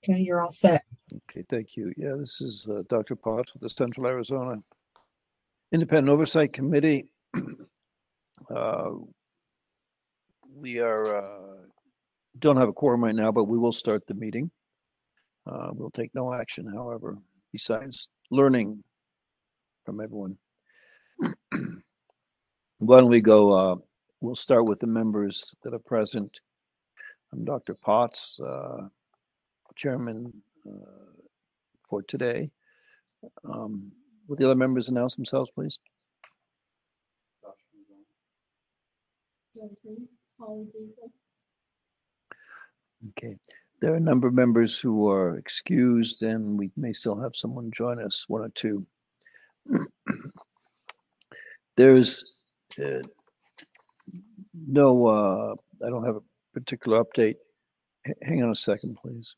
Okay, you're all set. Okay, thank you. Yeah, this is Dr. Potts with the Central Arizona Independent Oversight Committee. We don't have a quorum right now, but we will start the meeting. We'll take no action, however, besides learning from everyone. Why don't we go, we'll start with the members that are present. I'm Dr. Potts, chairman for today. Will the other members announce themselves, please? Okay. There are a number of members who are excused, and we may still have someone join us, one or two. There's no, I don't have a particular update. Hang on a second, please.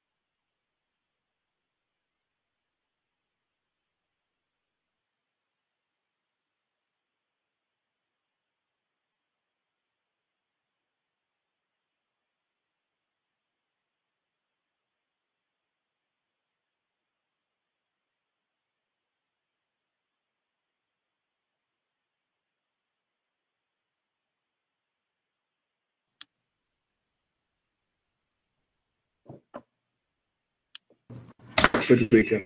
Frederica.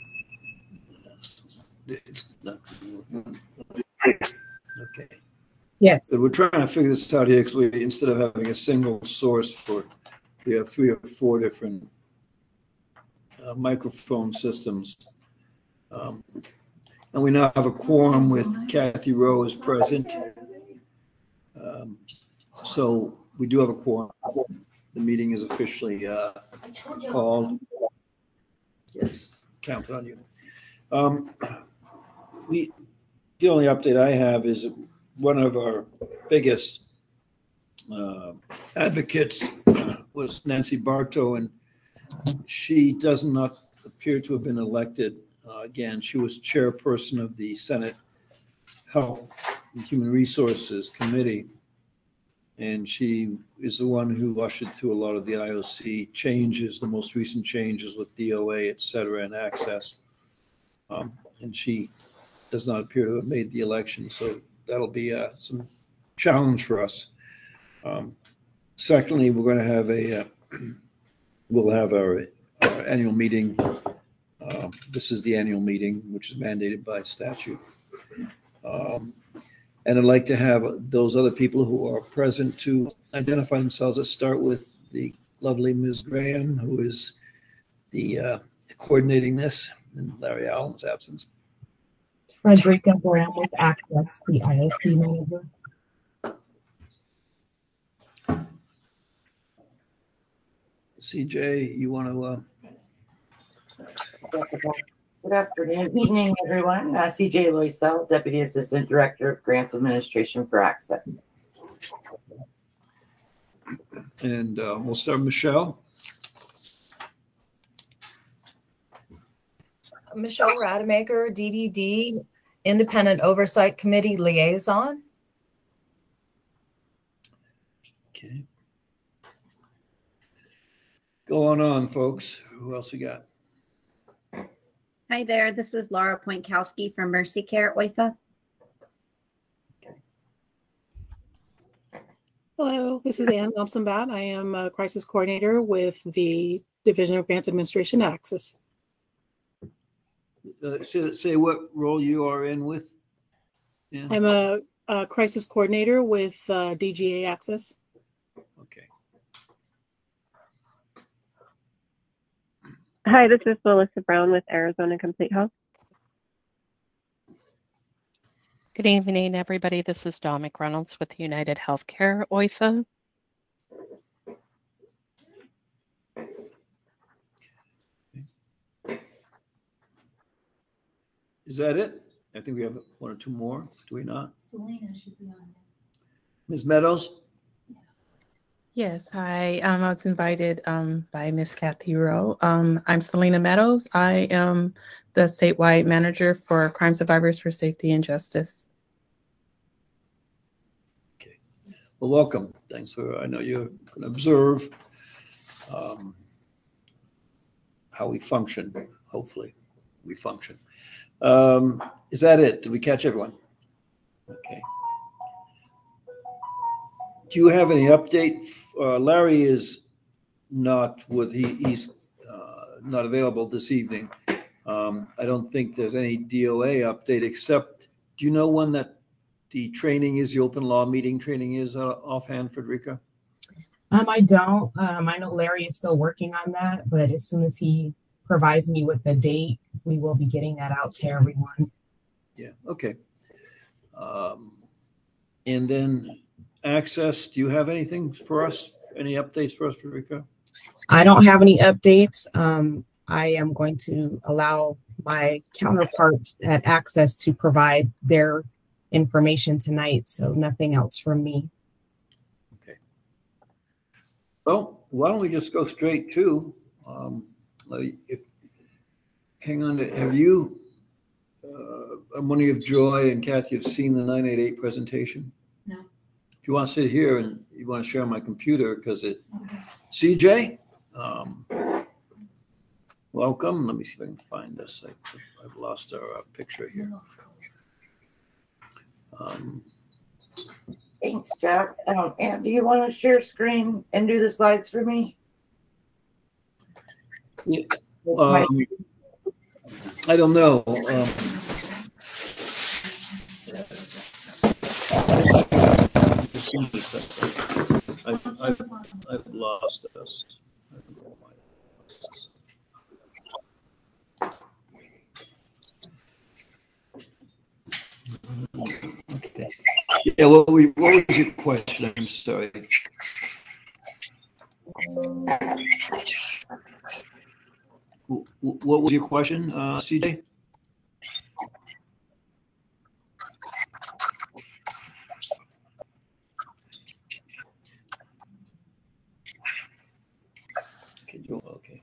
Okay. Yes. So we're trying to figure this out here because instead of having a single source we have 3 or 4 different microphone systems. And we now have a quorum with Kathy Rowe as present. So we do have a quorum. The meeting is officially called. Yes, counted on you. The only update I have is one of our biggest advocates was Nancy Bartow, and she does not appear to have been elected again. She was chairperson of the Senate Health and Human Resources Committee, and she is the one who ushered through a lot of the IOC changes, the most recent changes with DOA, et cetera, and access. And she does not appear to have made the election, so that'll be some challenge for us. Secondly, we're going to have we'll have our annual meeting. This is the annual meeting, which is mandated by statute. And I'd like to have those other people who are present to identify themselves. Let's start with the lovely Ms. Graham, who is the coordinating this in Larry Allen's absence. Frederica Graham with Access, the IOC manager. CJ, you want to? Good afternoon, evening, everyone. CJ Loisel, Deputy Assistant Director of Grants Administration for Access. And we'll start with Michelle. Michelle Rademacher, DDD, Independent Oversight Committee Liaison. Okay. Go on, folks. Who else we got? Hi there, this is Laura Pointkowski from Mercy Care OIFA. Hello, this is Ann Thompson-Batt. I am a crisis coordinator with the Division of Grants Administration at Access. Say what role you are in with? Yeah. I'm a crisis coordinator with DGA Access. Okay. Hi, this is Melissa Brown with Arizona Complete Health. Good evening, everybody. This is Dawn McReynolds with United Healthcare OIFA. Is that it? I think we have 1 or 2 more. Do we not? Selena should be on there. Ms. Meadows? Yes, hi. I was invited by Miss Kathy Rowe. I'm Selena Meadows. I am the statewide manager for Crime Survivors for Safety and Justice. Okay. Well, welcome. Thanks for, I know you're going to observe. how we function. Hopefully, we function. Is that it? Did we catch everyone? Okay. Do you have any update? Larry is not with, he's not available this evening. I don't think there's any DOA update except, do you know when that the training is, the open law meeting training is offhand, Frederica? I don't. I know Larry is still working on that, but as soon as he provides me with the date, we will be getting that out to everyone. Yeah, okay. And then access, do you have anything for us? Any updates for us, Frederica? I don't have any updates. I am going to allow my counterparts at Access to provide their information tonight, so nothing else from me. Okay. Well, why don't we just go straight to, hang on, have you, I'm wondering if Joy and Kathy have seen the 988 presentation? No. If you want to sit here and you want to share my computer, because it, okay. CJ, welcome. Let me see if I can find this. I've lost our picture here. Thanks, Jack. And do you want to share screen and do the slides for me? Yeah. I don't know. Just give me a second. I've lost this. I don't know why. Okay. Yeah, what was your question? I'm sorry. What was your question, CJ? Okay.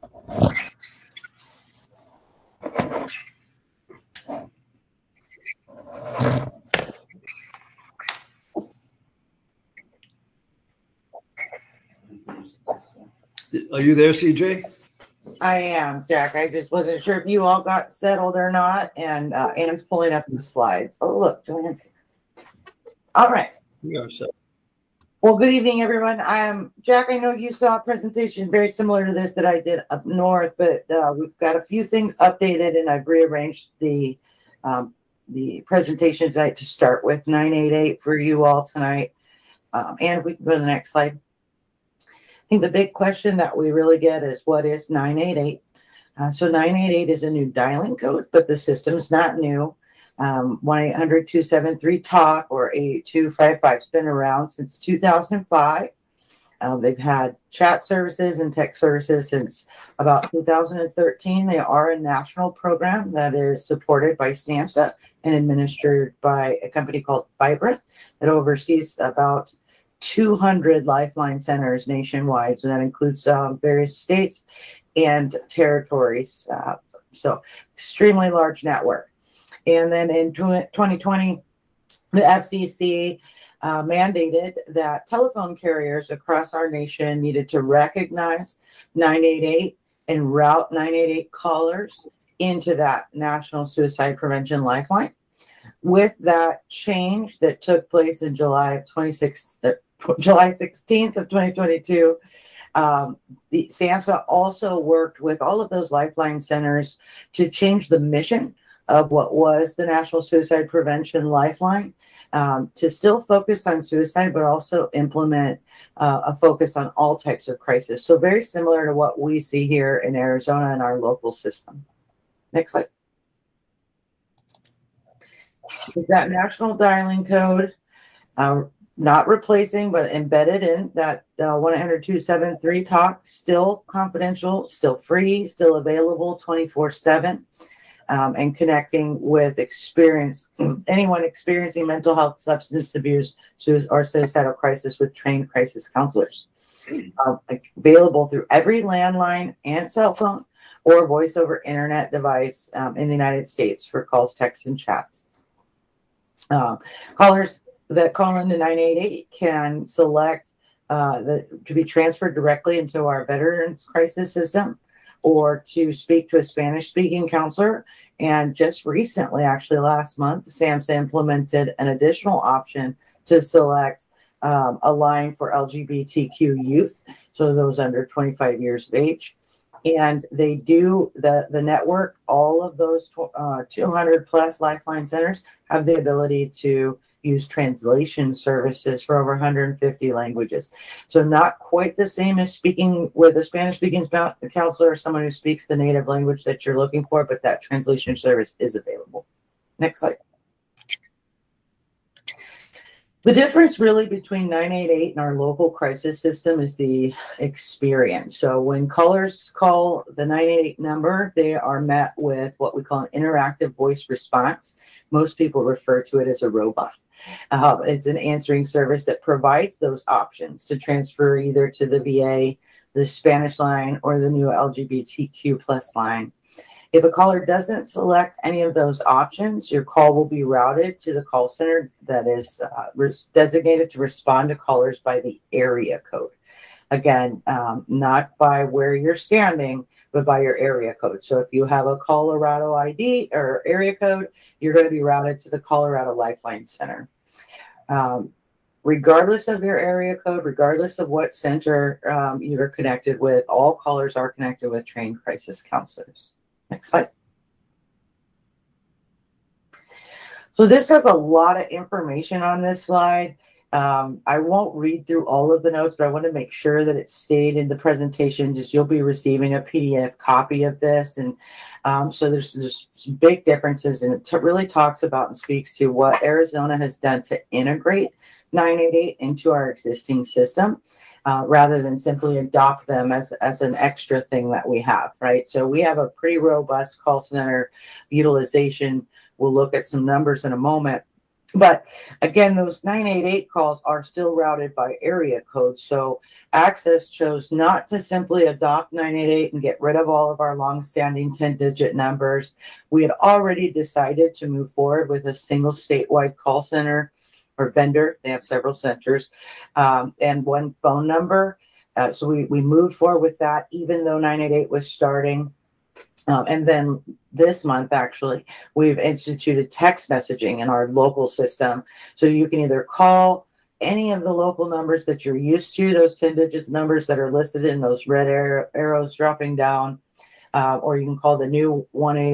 Are you there, CJ? I am, Jack. I just wasn't sure if you all got settled or not. And Anne's pulling up the slides. Oh, look, Joanne's here. All right. We are set. Well, good evening, everyone. Jack, I know you saw a presentation very similar to this that I did up north, but we've got a few things updated, and I've rearranged the presentation tonight to start with 988 for you all tonight. And if we can go to the next slide. I think the big question that we really get is, what is 988? So 988 is a new dialing code, but the system's not new. 1-800-273-TALK or 88255 has been around since 2005. They've had chat services and text services since about 2013. They are a national program that is supported by SAMHSA and administered by a company called Vibrant that oversees about 200 Lifeline centers nationwide. So that includes various states and territories. So extremely large network. And then in 2020, the FCC mandated that telephone carriers across our nation needed to recognize 988 and route 988 callers into that National Suicide Prevention Lifeline. With that change that took place in July 16th of 2022, the SAMHSA also worked with all of those Lifeline centers to change the mission of what was the National Suicide Prevention Lifeline, to still focus on suicide, but also implement a focus on all types of crisis. So very similar to what we see here in Arizona in our local system. Next slide. We've got national dialing code, not replacing, but embedded in that 1-800-273-TALK, still confidential, still free, still available 24/7. And connecting with anyone experiencing mental health, substance abuse, or suicidal crisis with trained crisis counselors. Available through every landline and cell phone or voice over internet device in the United States for calls, texts, and chats. Callers that call into 988 can select to be transferred directly into our Veterans Crisis System, or to speak to a Spanish-speaking counselor. And just recently, actually last month, SAMHSA implemented an additional option to select a line for LGBTQ youth, so those under 25 years of age. And they do, the network, all of those 200 plus Lifeline centers have the ability to use translation services for over 150 languages. So not quite the same as speaking with a Spanish-speaking counselor or someone who speaks the native language that you're looking for, but that translation service is available. Next slide. The difference really between 988 and our local crisis system is the experience. So when callers call the 988 number, they are met with what we call an interactive voice response. Most people refer to it as a robot. It's an answering service that provides those options to transfer either to the VA, the Spanish line, or the new LGBTQ plus line. If a caller doesn't select any of those options, your call will be routed to the call center that is designated to respond to callers by the area code. Again, not by where you're standing, but by your area code. So if you have a Colorado ID or area code, you're going to be routed to the Colorado Lifeline Center. Regardless of your area code, regardless of what center you're connected with, all callers are connected with trained crisis counselors. Next slide. So this has a lot of information on this slide. I won't read through all of the notes, but I want to make sure that it stayed in the presentation. Just you'll be receiving a PDF copy of this, and so there's some big differences, and it really talks about and speaks to what Arizona has done to integrate 988 into our existing system. Rather than simply adopt them as an extra thing that we have, right? So we have a pretty robust call center utilization. We'll look at some numbers in a moment. But again, those 988 calls are still routed by area code. So Access chose not to simply adopt 988 and get rid of all of our longstanding 10-digit numbers. We had already decided to move forward with a single statewide call center or vendor. They have several centers and one phone number. So we moved forward with that, even though 988 was starting. And then this month, actually, we've instituted text messaging in our local system. So you can either call any of the local numbers that you're used to, those 10 digits numbers that are listed in those red arrows dropping down, or you can call the new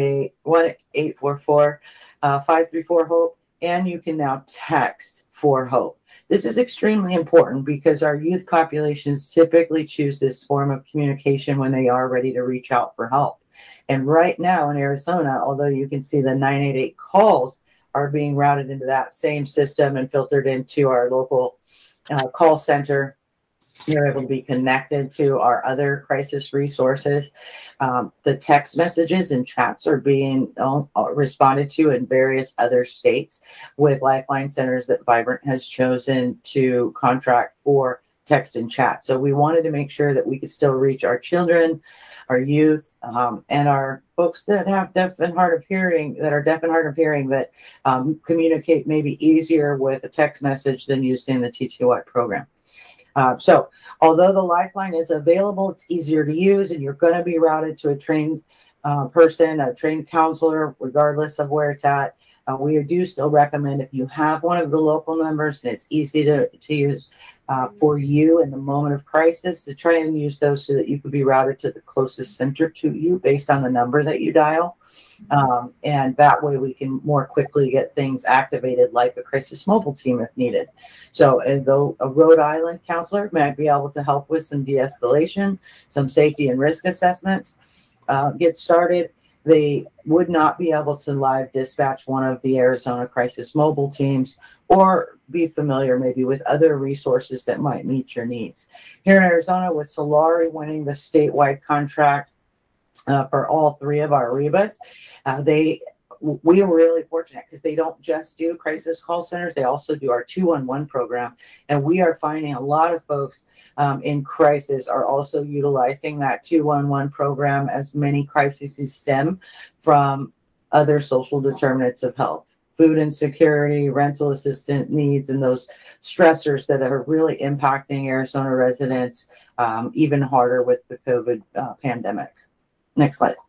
1-844-534-HOPE. And you can now text for HOPE. This is extremely important because our youth populations typically choose this form of communication when they are ready to reach out for help. And right now in Arizona, although you can see the 988 calls are being routed into that same system and filtered into our local call center, you're able to be connected to our other crisis resources. The text messages and chats are being responded to in various other states with Lifeline centers that Vibrant has chosen to contract for text and chat. So we wanted to make sure that we could still reach our children, our youth, and our folks that have deaf and hard of hearing, that communicate maybe easier with a text message than using the TTY program. So although the Lifeline is available, it's easier to use, and you're going to be routed to a trained person, a trained counselor, regardless of where it's at. We do still recommend, if you have one of the local numbers and it's easy to use for you in the moment of crisis, to try and use those so that you could be routed to the closest center to you based on the number that you dial. And that way we can more quickly get things activated, like a crisis mobile team if needed. So though a Rhode Island counselor might be able to help with some de-escalation, some safety and risk assessments, get started, they would not be able to live dispatch one of the Arizona crisis mobile teams or be familiar maybe with other resources that might meet your needs. Here in Arizona, with Solari winning the statewide contract for all three of our REBAs, we are really fortunate because they don't just do crisis call centers, they also do our 211 program. And we are finding a lot of folks in crisis are also utilizing that 211 program, as many crises stem from other social determinants of health, food insecurity, rental assistance needs, and those stressors that are really impacting Arizona residents even harder with the COVID pandemic. Next slide.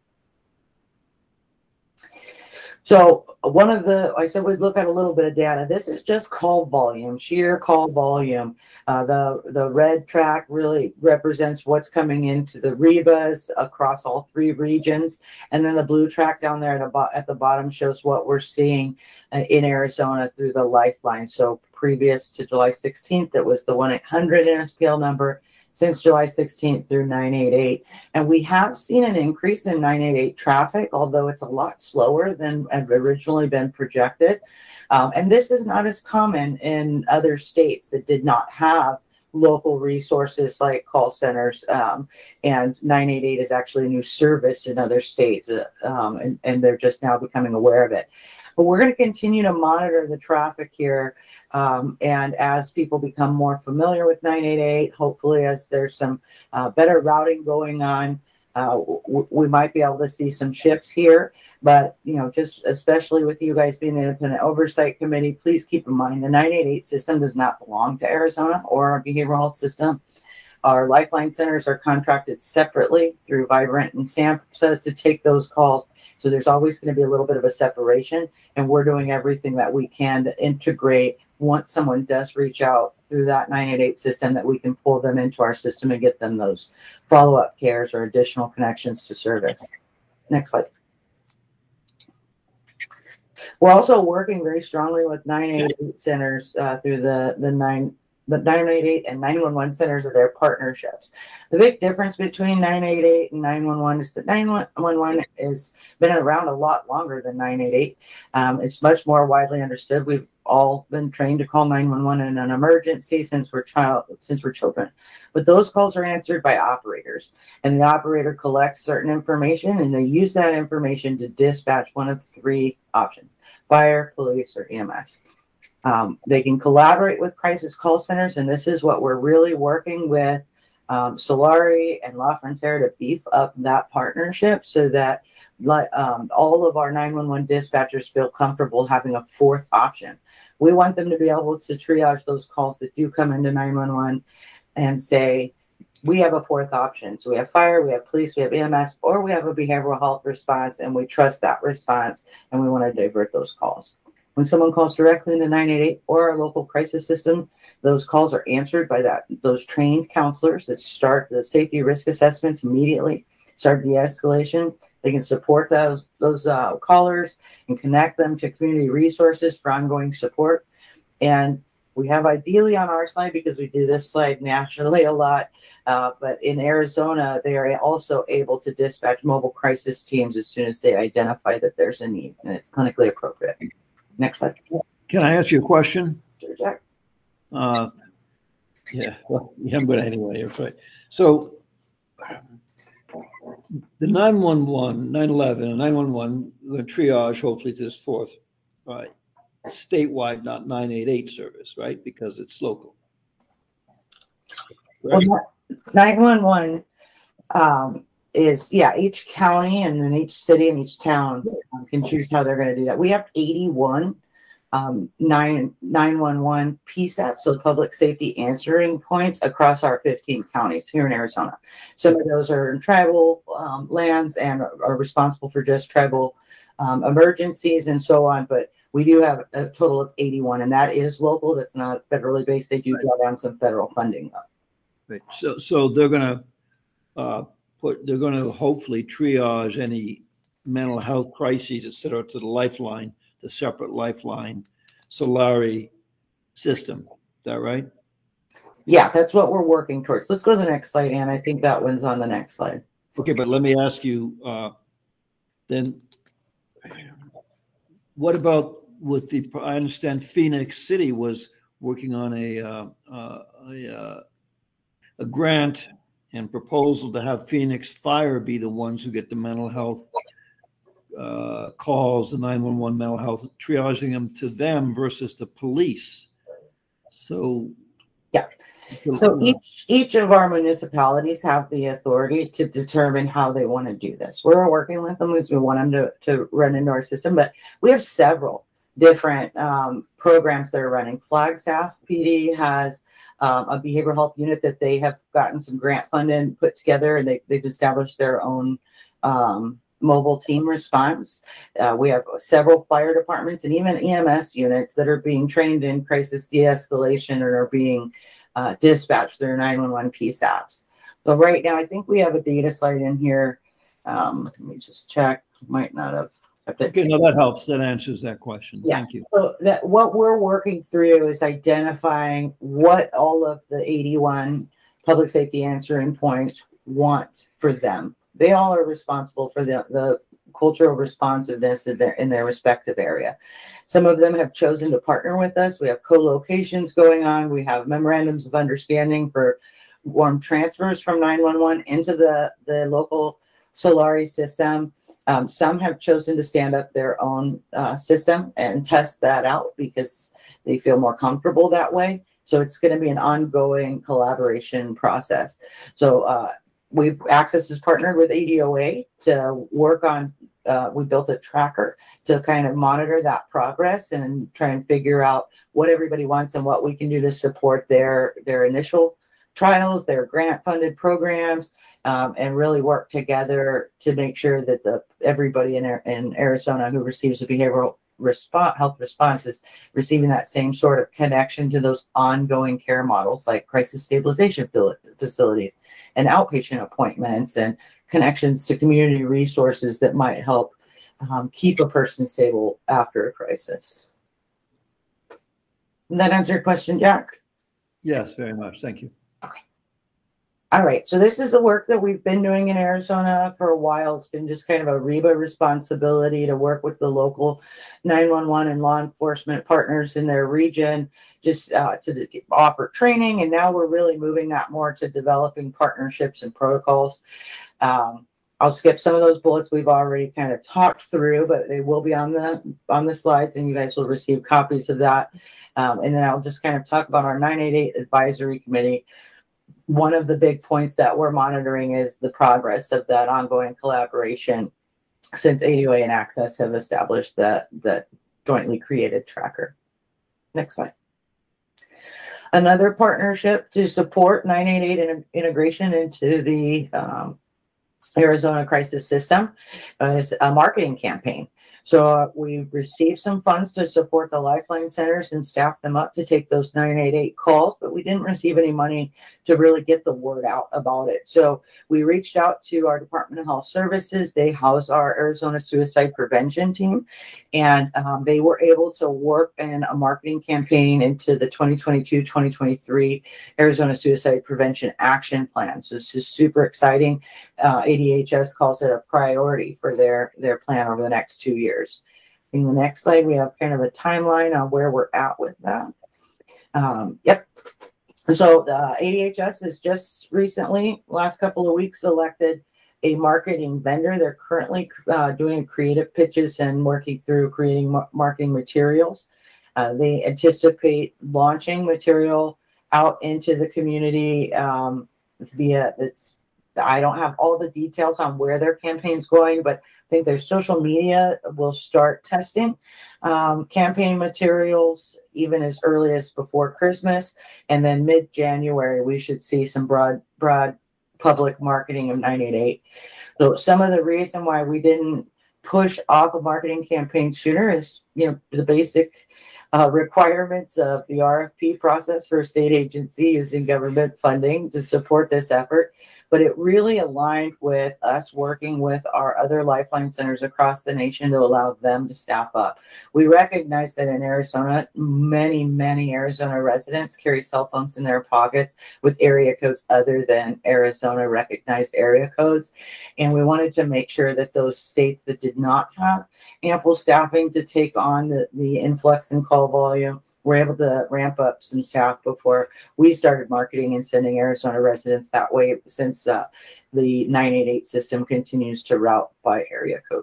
So I said we'd look at a little bit of data. This is just call volume, sheer call volume. The red track really represents what's coming into the REBAs across all 3 regions. And then the blue track down there at the bottom shows what we're seeing in Arizona through the Lifeline. So previous to July 16th, it was the 1-800 NSPL number. Since July 16th through 988. And we have seen an increase in 988 traffic, although it's a lot slower than had originally been projected. And this is not as common in other states that did not have local resources like call centers. And 988 is actually a new service in other states, and they're just now becoming aware of it. But we're going to continue to monitor the traffic here. And as people become more familiar with 988, hopefully as there's some better routing going on, we might be able to see some shifts here. But, just especially with you guys being the Independent Oversight Committee, please keep in mind the 988 system does not belong to Arizona or our behavioral health system. Our Lifeline centers are contracted separately through Vibrant and SAMHSA to take those calls. So there's always going to be a little bit of a separation, and we're doing everything that we can to integrate once someone does reach out through that 988 system, that we can pull them into our system and get them those follow-up cares or additional connections to service. Next slide. We're also working very strongly with 988 centers through the 988 and 911 centers are their partnerships. The big difference between 988 and 911 is that 911 has been around a lot longer than 988. It's much more widely understood. We've all been trained to call 911 in an emergency since we're children. But those calls are answered by operators, and the operator collects certain information, and they use that information to dispatch one of 3 options: fire, police, or EMS. They can collaborate with crisis call centers, and this is what we're really working with Solari and La Frontera to beef up that partnership so that all of our 911 dispatchers feel comfortable having a 4th option. We want them to be able to triage those calls that do come into 911 and say, we have a 4th option. So we have fire, we have police, we have EMS, or we have a behavioral health response, and we trust that response, and we want to divert those calls. When someone calls directly into 988 or our local crisis system, those calls are answered by those trained counselors that start the safety risk assessments immediately, start de-escalation. They can support those callers and connect them to community resources for ongoing support. And we have ideally on our slide, because we do this slide nationally a lot, but in Arizona, they are also able to dispatch mobile crisis teams as soon as they identify that there's a need and it's clinically appropriate. Next slide. Can I ask you a question? Sure, Jack. Yeah, well, yeah, but anyway, you're right. So the 911, 911, and 911, the triage hopefully to this 4th, right? Statewide, not 988 service, right? Because it's local. Right? Well, 911 is, each county and then each city and each town can choose how they're going to do that. We have 81 911 PSAPs, so public safety answering points, across our 15 counties here in Arizona. Some of those are in tribal lands and are responsible for just tribal emergencies and so on, but we do have a total of 81, and that is local. That's not federally based. They do draw down some federal funding though. Right. So they're going to hopefully triage any mental health crises, et cetera, to the Lifeline, the separate Lifeline Solari system. Is that right? Yeah, that's what we're working towards. Let's go to the next slide, Ann. I think that one's on the next slide. Okay, but let me ask you then, what about with I understand Phoenix City was working on a grant and proposal to have Phoenix Fire be the ones who get the mental health calls, the 911 mental health, triaging them to them versus the police. So yeah. So each of our municipalities have the authority to determine how they want to do this. We're working with them because we want them to run into our system, but we have several different programs that are running. Flagstaff PD has a behavioral health unit that they have gotten some grant funding put together, and they've established their own mobile team response. We have several fire departments and even EMS units that are being trained in crisis de-escalation and are being dispatched through 911 PSAPs. So right now, I think we have a data slide in here. Let me just check. Might not have. Okay, no, that helps. That answers that question. Yeah. Thank you. So that what we're working through is identifying what all of the 81 public safety answering points want for them. They all are responsible for the cultural responsiveness in their respective area. Some of them have chosen to partner with us. We have co-locations going on. We have memorandums of understanding for warm transfers from 911 into the local Solari system. Some have chosen to stand up their own system and test that out because they feel more comfortable that way. So it's going to be an ongoing collaboration process. So Access has partnered with ADOA to work on, we built a tracker to kind of monitor that progress and try and figure out what everybody wants and what we can do to support their initial trials, their grant funded programs, and really work together to make sure that everybody in Arizona who receives a behavioral health response is receiving that same sort of connection to those ongoing care models like crisis stabilization facilities and outpatient appointments and connections to community resources that might help keep a person stable after a crisis. Does that answer your question, Jack? Yes, very much. Thank you. Okay. All right. So this is the work that we've been doing in Arizona for a while. It's been just kind of a REBA responsibility to work with the local 911 and law enforcement partners in their region, just to offer training. And now we're really moving that more to developing partnerships and protocols. I'll skip some of those bullets we've already kind of talked through, but they will be on the slides, and you guys will receive copies of that. And then I'll just kind of talk about our 988 advisory committee. One of the big points that we're monitoring is the progress of that ongoing collaboration since ADOA and Access have established that jointly created tracker. Next slide. Another partnership to support 988 integration into the Arizona crisis system is a marketing campaign. So we've received some funds to support the Lifeline centers and staff them up to take those 988 calls, but we didn't receive any money to really get the word out about it. So we reached out to our Department of Health Services. They house our Arizona suicide prevention team, and they were able to work in a marketing campaign into the 2022-2023 Arizona Suicide Prevention Action Plan. So this is super exciting. ADHS calls it a priority for their plan over the next 2 years. In the next slide, we have kind of a timeline on where we're at with that. Yep. So the ADHS has just recently, last couple of weeks, selected a marketing vendor. They're currently doing creative pitches and working through creating marketing materials. They anticipate launching material out into the community via it's. I don't have all the details on where their campaign's going, but I think their social media will start testing campaign materials even as early as before Christmas. And then mid-January, we should see some broad public marketing of 988. So some of the reason why we didn't push off a marketing campaign sooner is, the basic requirements of the RFP process for a state agency using government funding to support this effort. But it really aligned with us working with our other Lifeline centers across the nation to allow them to staff up. We recognize that in Arizona, many Arizona residents carry cell phones in their pockets with area codes other than Arizona recognized area codes. And we wanted to make sure that those states that did not have ample staffing to take on the influx in call volume were able to ramp up some staff before we started marketing and sending Arizona residents that way, since the 988 system continues to route by area code.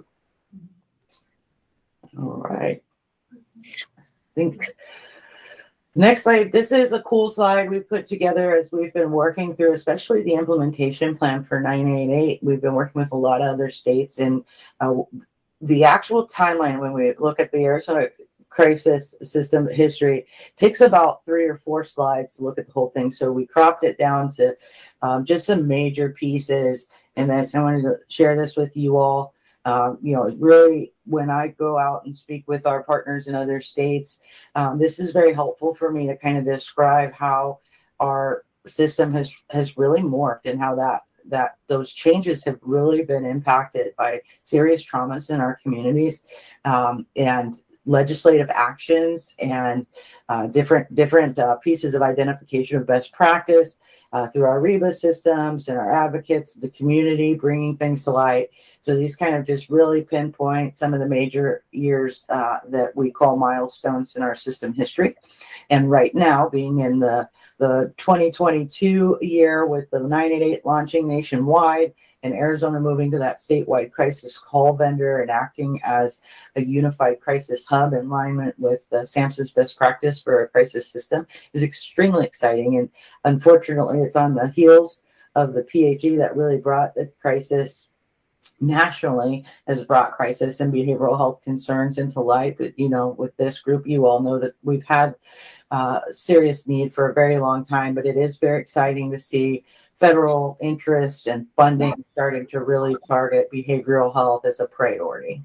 All right. I think next slide. This is a cool slide we put together as we've been working through, especially the implementation plan for 988. We've been working with a lot of other states, and the actual timeline when we look at the Arizona crisis system history takes about 3 or 4 slides to look at the whole thing. So we cropped it down to just some major pieces in this. I wanted to share this with you all. Really, when I go out and speak with our partners in other states, this is very helpful for me to kind of describe how our system has really morphed and how that those changes have really been impacted by serious traumas in our communities, and legislative actions and different pieces of identification of best practice through our REBA systems and our advocates, the community bringing things to light. So these kind of just really pinpoint some of the major years that we call milestones in our system history. And right now, being in the 2022 year with the 988 launching nationwide and Arizona moving to that statewide crisis call vendor and acting as a unified crisis hub in alignment with SAMHSA's best practice for a crisis system is extremely exciting. And unfortunately, it's on the heels of the PHE that really brought the crisis nationally, has brought crisis and behavioral health concerns into light. But, with this group, you all know that we've had serious need for a very long time, but it is very exciting to see federal interest and funding starting to really target behavioral health as a priority.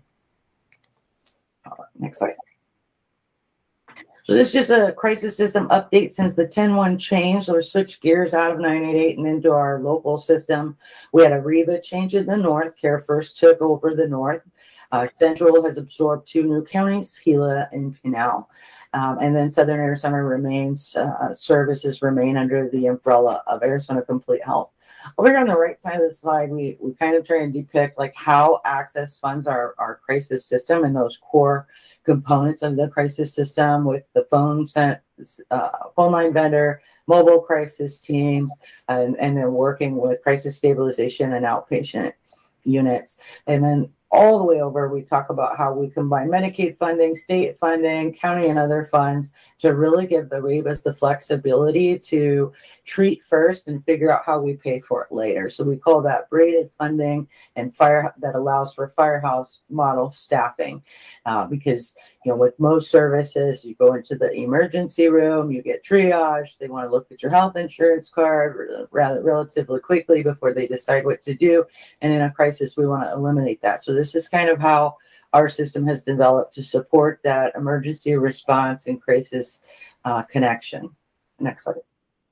Next slide. So this is just a crisis system update since the 10-1 change. So we switched gears out of 988 and into our local system. We had a REBA change in the north. CareFirst took over the north. Central has absorbed 2 new counties, Gila and Pinal. And then Southern Arizona services remain under the umbrella of Arizona Complete Health. Over here on the right side of the slide, we kind of try and depict like how Access funds our crisis system and those core components of the crisis system with the phone line vendor, mobile crisis teams, and then working with crisis stabilization and outpatient units. And then all the way over, we talk about how we combine Medicaid funding, state funding, county and other funds to really give the REBAs the flexibility to treat first and figure out how we pay for it later. So we call that braided funding and that allows for firehouse model staffing, because with most services, you go into the emergency room, you get triage, they want to look at your health insurance card relatively quickly before they decide what to do. And in a crisis, we want to eliminate that. So this is kind of how our system has developed to support that emergency response and crisis connection. Next slide.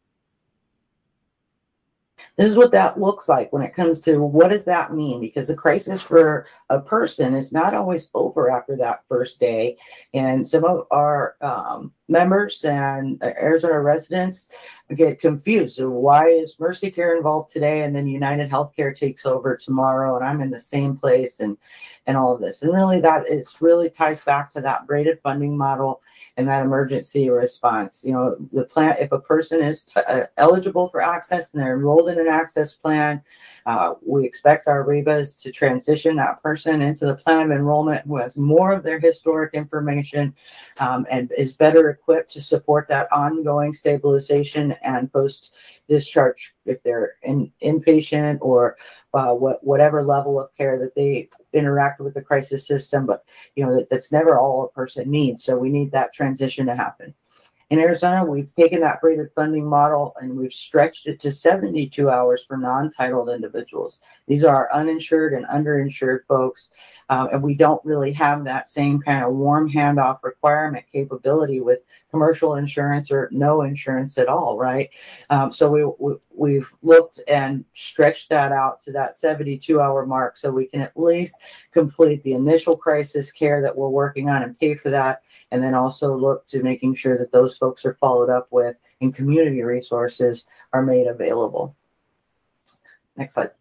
This is what that looks like when it comes to what does that mean? Because the crisis for a person is not always over after that first day. And some of our members and Arizona residents get confused. So why is Mercy Care involved today and then United Healthcare takes over tomorrow and I'm in the same place and all of this? And really that really ties back to that braided funding model and that emergency response. The plan, if a person is eligible for access and they're enrolled in an access plan, we expect our REBAs to transition that person into the plan of enrollment who has more of their historic information and is better equipped to support that ongoing stabilization and post-discharge if they're inpatient or whatever level of care that they interact with the crisis system. But that's never all a person needs. So we need that transition to happen. In Arizona, we've taken that braided funding model and we've stretched it to 72 hours for non-titled individuals. These are our uninsured and underinsured folks, and we don't really have that same kind of warm handoff requirement capability with commercial insurance or no insurance at all, right? So we've looked and stretched that out to that 72-hour mark so we can at least complete the initial crisis care that we're working on and pay for that, and then also look to making sure that those folks are followed up with and community resources are made available. Next slide.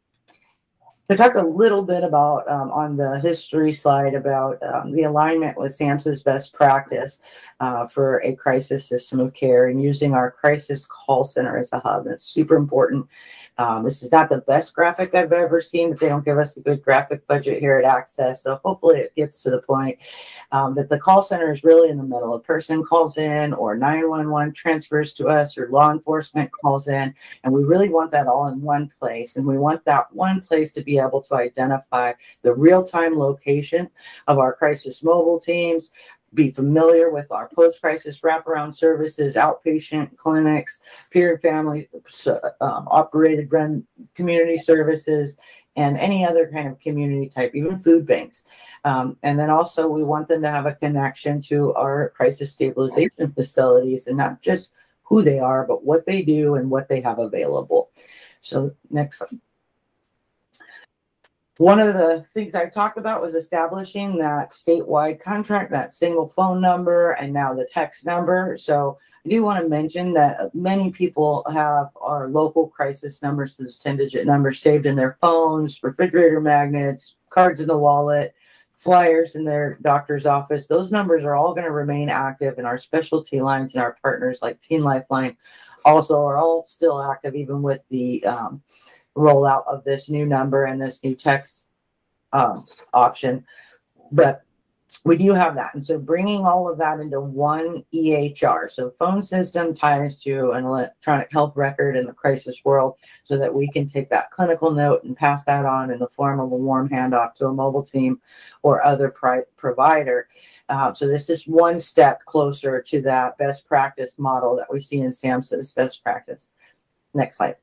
I talked a little bit about on the history slide about the alignment with SAMHSA's best practice for a crisis system of care and using our crisis call center as a hub. That's super important. This is not the best graphic I've ever seen, but they don't give us a good graphic budget here at Access. So hopefully it gets to the point that the call center is really in the middle. A person calls in or 911 transfers to us or law enforcement calls in, and we really want that all in one place. And we want that one place to be able to identify the real-time location of our crisis mobile teams, be familiar with our post-crisis wraparound services, outpatient clinics, peer and family operated run community services, and any other kind of community type, even food banks. And then also we want them to have a connection to our crisis stabilization facilities, and not just who they are, but what they do and what they have available. So next slide. One of the things I talked about was establishing that statewide contract, that single phone number, and now the text number. So I do want to mention that many people have our local crisis numbers, those 10-digit numbers saved in their phones, refrigerator magnets, cards in the wallet, flyers in their doctor's office. Those numbers are all going to remain active, and our specialty lines and our partners like Teen Lifeline also are all still active, even with the rollout of this new number and this new text option. But we do have that. And so bringing all of that into one EHR, so phone system ties to an electronic health record in the crisis world, so that we can take that clinical note and pass that on in the form of a warm handoff to a mobile team or other provider. So this is one step closer to that best practice model that we see in SAMHSA's best practice. Next slide.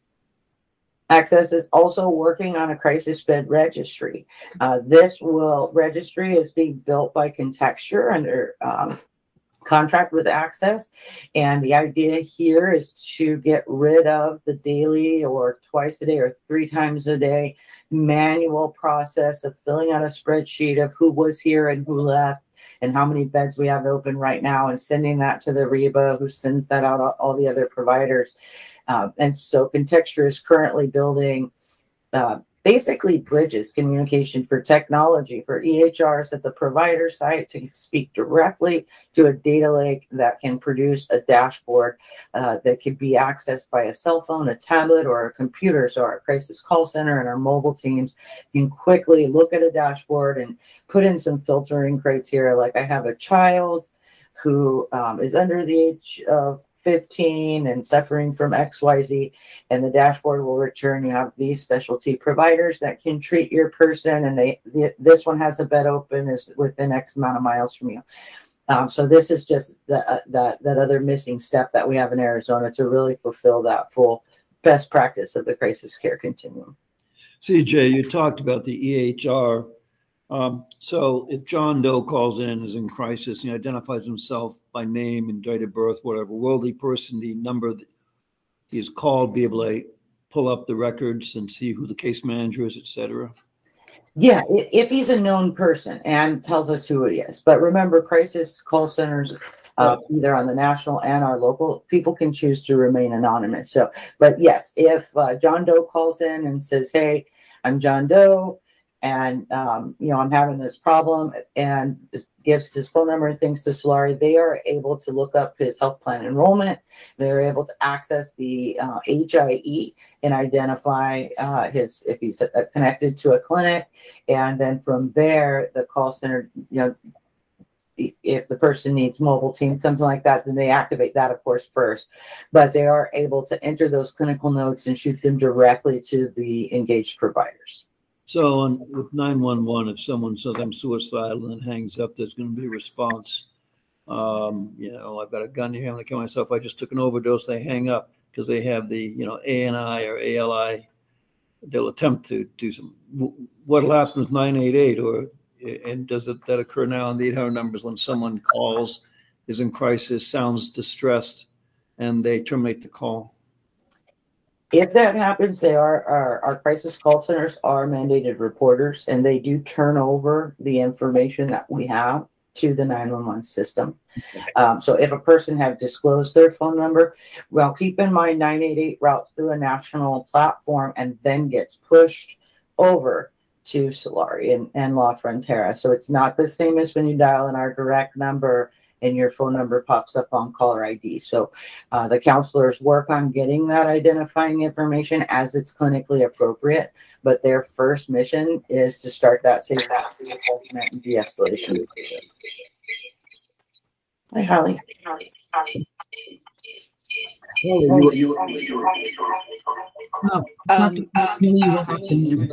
Access is also working on a crisis bed registry. This registry is being built by Contexture under contract with Access. And the idea here is to get rid of the daily or twice a day or 3 times a day manual process of filling out a spreadsheet of who was here and who left and how many beds we have open right now, and sending that to the REBA, who sends that out to all the other providers. And so Contexture is currently building basically bridges communication for technology for EHRs at the provider site to speak directly to a data lake that can produce a dashboard that could be accessed by a cell phone, a tablet, or a computer. So our crisis call center and our mobile teams can quickly look at a dashboard and put in some filtering criteria, like I have a child who is under the age of 15 and suffering from XYZ, and the dashboard will return you have these specialty providers that can treat your person, and this one has a bed open, is within X amount of miles from you. So this is just that other missing step that we have in Arizona to really fulfill that full best practice of the crisis care continuum. CJ, you talked about the EHR. So if John Doe calls in, is in crisis, he identifies himself by name and date of birth, whatever, will the person, the number that he is called, be able to pull up the records and see who the case manager is, et cetera? Yeah, if he's a known person and tells us who he is. But remember, crisis call centers, either on the national and our local, people can choose to remain anonymous. So, but yes, if John Doe calls in and says, hey, I'm John Doe, and I'm having this problem, and gives his phone number and things to Solari, they are able to look up his health plan enrollment. They're able to access the HIE and identify if he's connected to a clinic. And then from there, the call center, if the person needs mobile team, something like that, then they activate that, of course, first. But they are able to enter those clinical notes and shoot them directly to the engaged providers. So with 911, if someone says I'm suicidal and hangs up, there's going to be a response. I've got a gun here, I'm going to kill myself. I just took an overdose. They hang up because they have the, ANI or ALI. They'll attempt to do some. What'll happen with 988, and does that occur now on the 800 numbers when someone calls, is in crisis, sounds distressed, and they terminate the call? If that happens, our crisis call centers are mandated reporters, and they do turn over the information that we have to the 911 system. So if a person have disclosed their phone number, well, keep in mind 988 routes through a national platform and then gets pushed over to Solari and La Frontera. So it's not the same as when you dial in our direct number and your phone number pops up on caller ID. So the counselors work on getting that identifying information as it's clinically appropriate, but their first mission is to start that safe assessment and de-escalation. Hi, Holly. No, you will have to mute.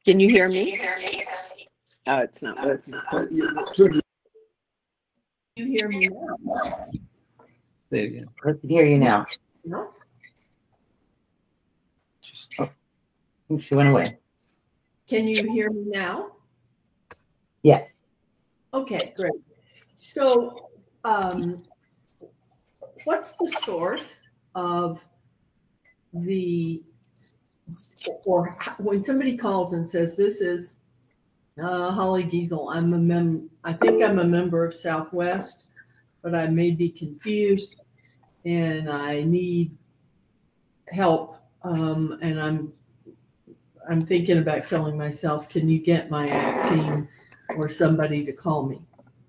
Can you hear me? Oh, it's not. You hear me now? Say it again. I can hear you now. No? She went away. Can you hear me now? Yes. Okay, great. So, what's the source of or when somebody calls and says, this is Holly Giesel, I think I'm a member of Southwest, but I may be confused and I need help, and I'm thinking about killing myself. Can you get my ACT team or somebody to call me?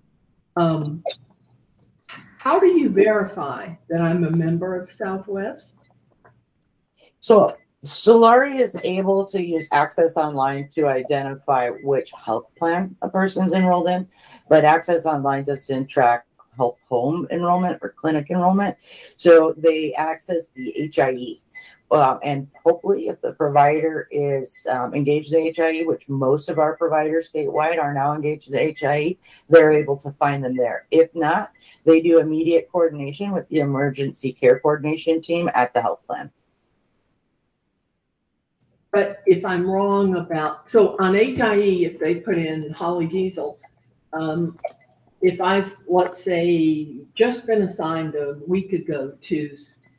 How do you verify that I'm a member of Southwest? So Solari is able to use Access Online to identify which health plan a person's enrolled in, but Access Online doesn't track health home enrollment or clinic enrollment. So they access the HIE. And hopefully, if the provider is engaged in the HIE, which most of our providers statewide are now engaged in the HIE, they're able to find them there. If not, they do immediate coordination with the emergency care coordination team at the health plan. But if I'm wrong so on HIE, if they put in Holly Giesel, if I've, let's say, just been assigned a week ago to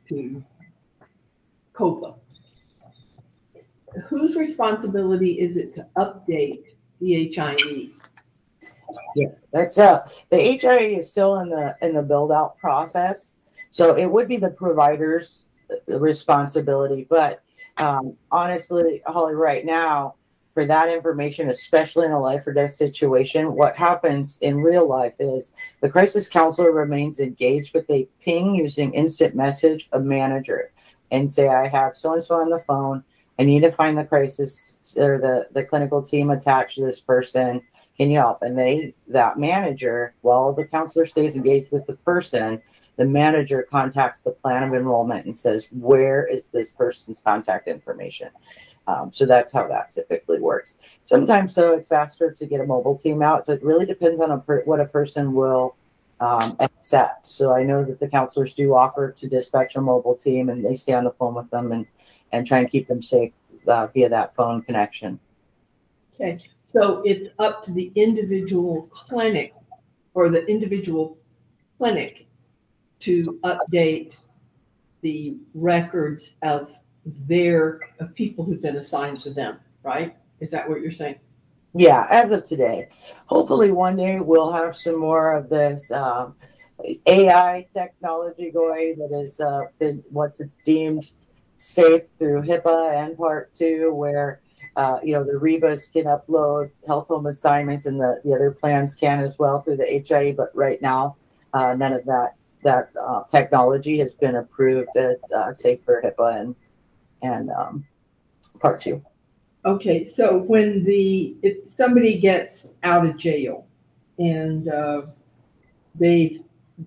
COPA, whose responsibility is it to update the HIE? Yeah, that's the HIE is still in the build out process, so it would be the provider's responsibility. But honestly, Holly, right now, for that information, especially in a life or death situation, what happens in real life is the crisis counselor remains engaged, but they ping using instant message a manager and say, I have so and so on the phone. I need to find the crisis or the clinical team attached to this person. Can you help? And that manager, while the counselor stays engaged with the person, the manager contacts the plan of enrollment and says, where is this person's contact information? So that's how that typically works. Sometimes, though, it's faster to get a mobile team out. So it really depends on what a person will accept. So I know that the counselors do offer to dispatch a mobile team, and they stay on the phone with them and try and keep them safe via that phone connection. Okay, so it's up to the individual clinic or the individual clinic to update the records of people who've been assigned to them, right? Is that what you're saying? Yeah, as of today. Hopefully one day we'll have some more of this AI technology going that has been, once it's deemed safe through HIPAA and Part 2, where the REBAs can upload health home assignments and the other plans can as well through the HIE. But right now, none of that technology has been approved as safe for HIPAA and Part 2. Okay, so if somebody gets out of jail and they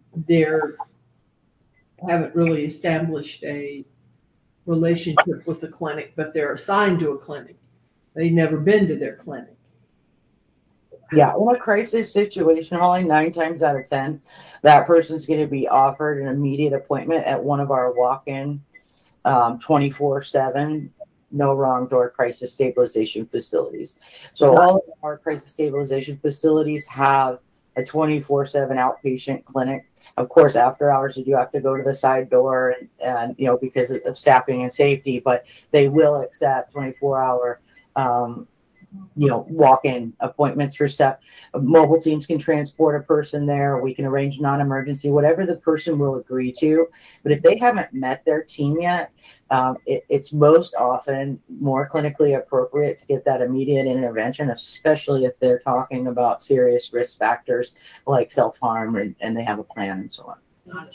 haven't really established a relationship with the clinic, but they're assigned to a clinic, they've never been to their clinic. Yeah, in a crisis situation, only 9 times out of 10, that person's going to be offered an immediate appointment at one of our walk-in 24/7 no wrong door crisis stabilization facilities. So all of our crisis stabilization facilities have a 24/7 outpatient clinic. Of course, after hours, you do have to go to the side door and because of staffing and safety, but they will accept 24-hour walk-in appointments for stuff. Mobile teams can transport a person there. We can arrange non-emergency, whatever the person will agree to. But if they haven't met their team yet, it's most often more clinically appropriate to get that immediate intervention, especially if they're talking about serious risk factors like self-harm and they have a plan and so on.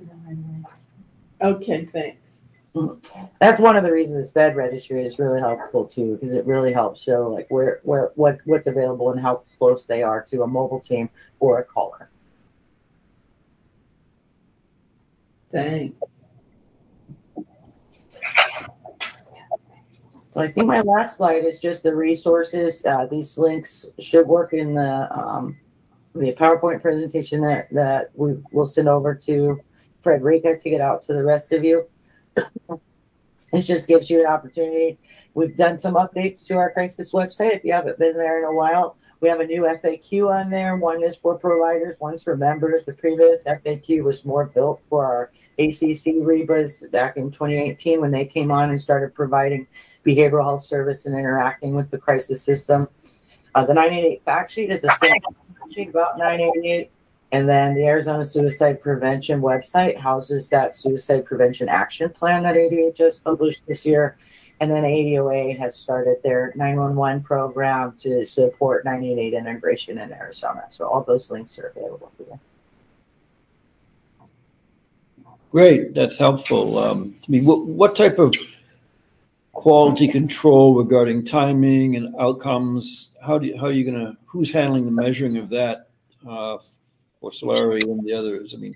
Okay, thanks. That's one of the reasons bed registry is really helpful too, because it really helps show like what's available and how close they are to a mobile team or a caller. Thanks. I think my last slide is just the resources. These links should work in the PowerPoint presentation that we will send over to Frederica to get out to the rest of you. It just gives you an opportunity. We've done some updates to our crisis website. If you haven't been there in a while, we have a new FAQ on there. One is for providers, one's for members. The previous FAQ was more built for our ACC REBAs back in 2018 when they came on and started providing behavioral health service and interacting with the crisis system. The 988 fact sheet is the same fact sheet about 988. And then the Arizona Suicide Prevention website houses that suicide prevention action plan that ADHS published this year. And then ADOA has started their 911 program to support 988 integration in Arizona. So all those links are available for you. Great, that's helpful. I mean, what type of quality control regarding timing and outcomes? How are you gonna? Who's handling the measuring of that for Solari and the others? I mean,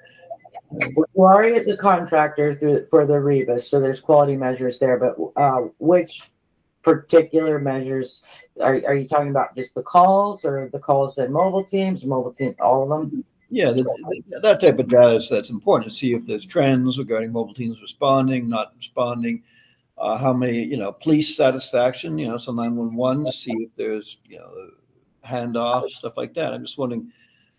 Solari is a contractor for the REBA, so there's quality measures there. But which particular measures are you talking about? Just the calls, or the calls and mobile teams, all of them? Yeah, that type of data that's important to see if there's trends regarding mobile teams responding, not responding. How many, police satisfaction, so 911 to see if there's, handoff, stuff like that. I'm just wondering.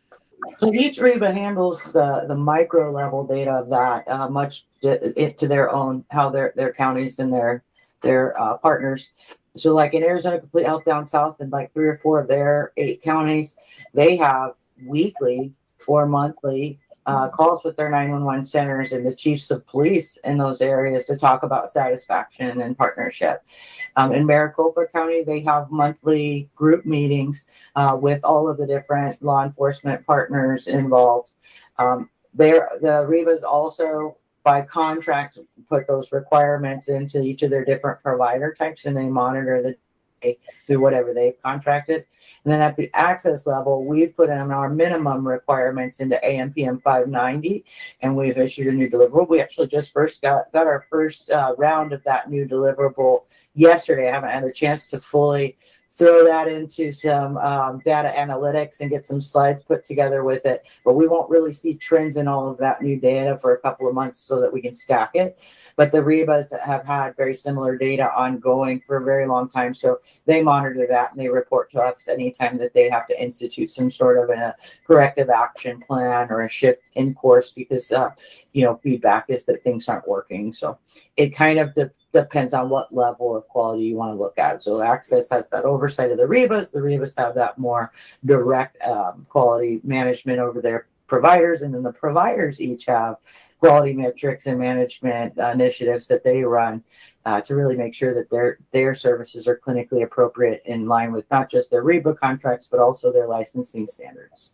So each REBA handles the micro level data of that, much to their own, how their counties and their partners. So like in Arizona Complete Health down south, and like 3 or 4 of their 8 counties, they have weekly or monthly calls with their 911 centers and the chiefs of police in those areas to talk about satisfaction and partnership. In Maricopa County, they have monthly group meetings with all of the different law enforcement partners involved. The REBAs also, by contract, put those requirements into each of their different provider types, and they monitor through whatever they've contracted. And then at the access level, we've put in our minimum requirements into AMPM 590, and we've issued a new deliverable. We actually just got our first round of that new deliverable yesterday. I haven't had a chance to fully throw that into some data analytics and get some slides put together with it, but we won't really see trends in all of that new data for a couple of months so that we can stack it. But the REBAs have had very similar data ongoing for a very long time, so they monitor that and they report to us anytime that they have to institute some sort of a corrective action plan or a shift in course because feedback is that things aren't working. So it kind of depends on what level of quality you want to look at. So Access has that oversight of the REBAs. The REBAs have that more direct quality management over their providers, and then the providers each have quality metrics and management initiatives that they run to really make sure that their services are clinically appropriate in line with not just their REBA contracts, but also their licensing standards.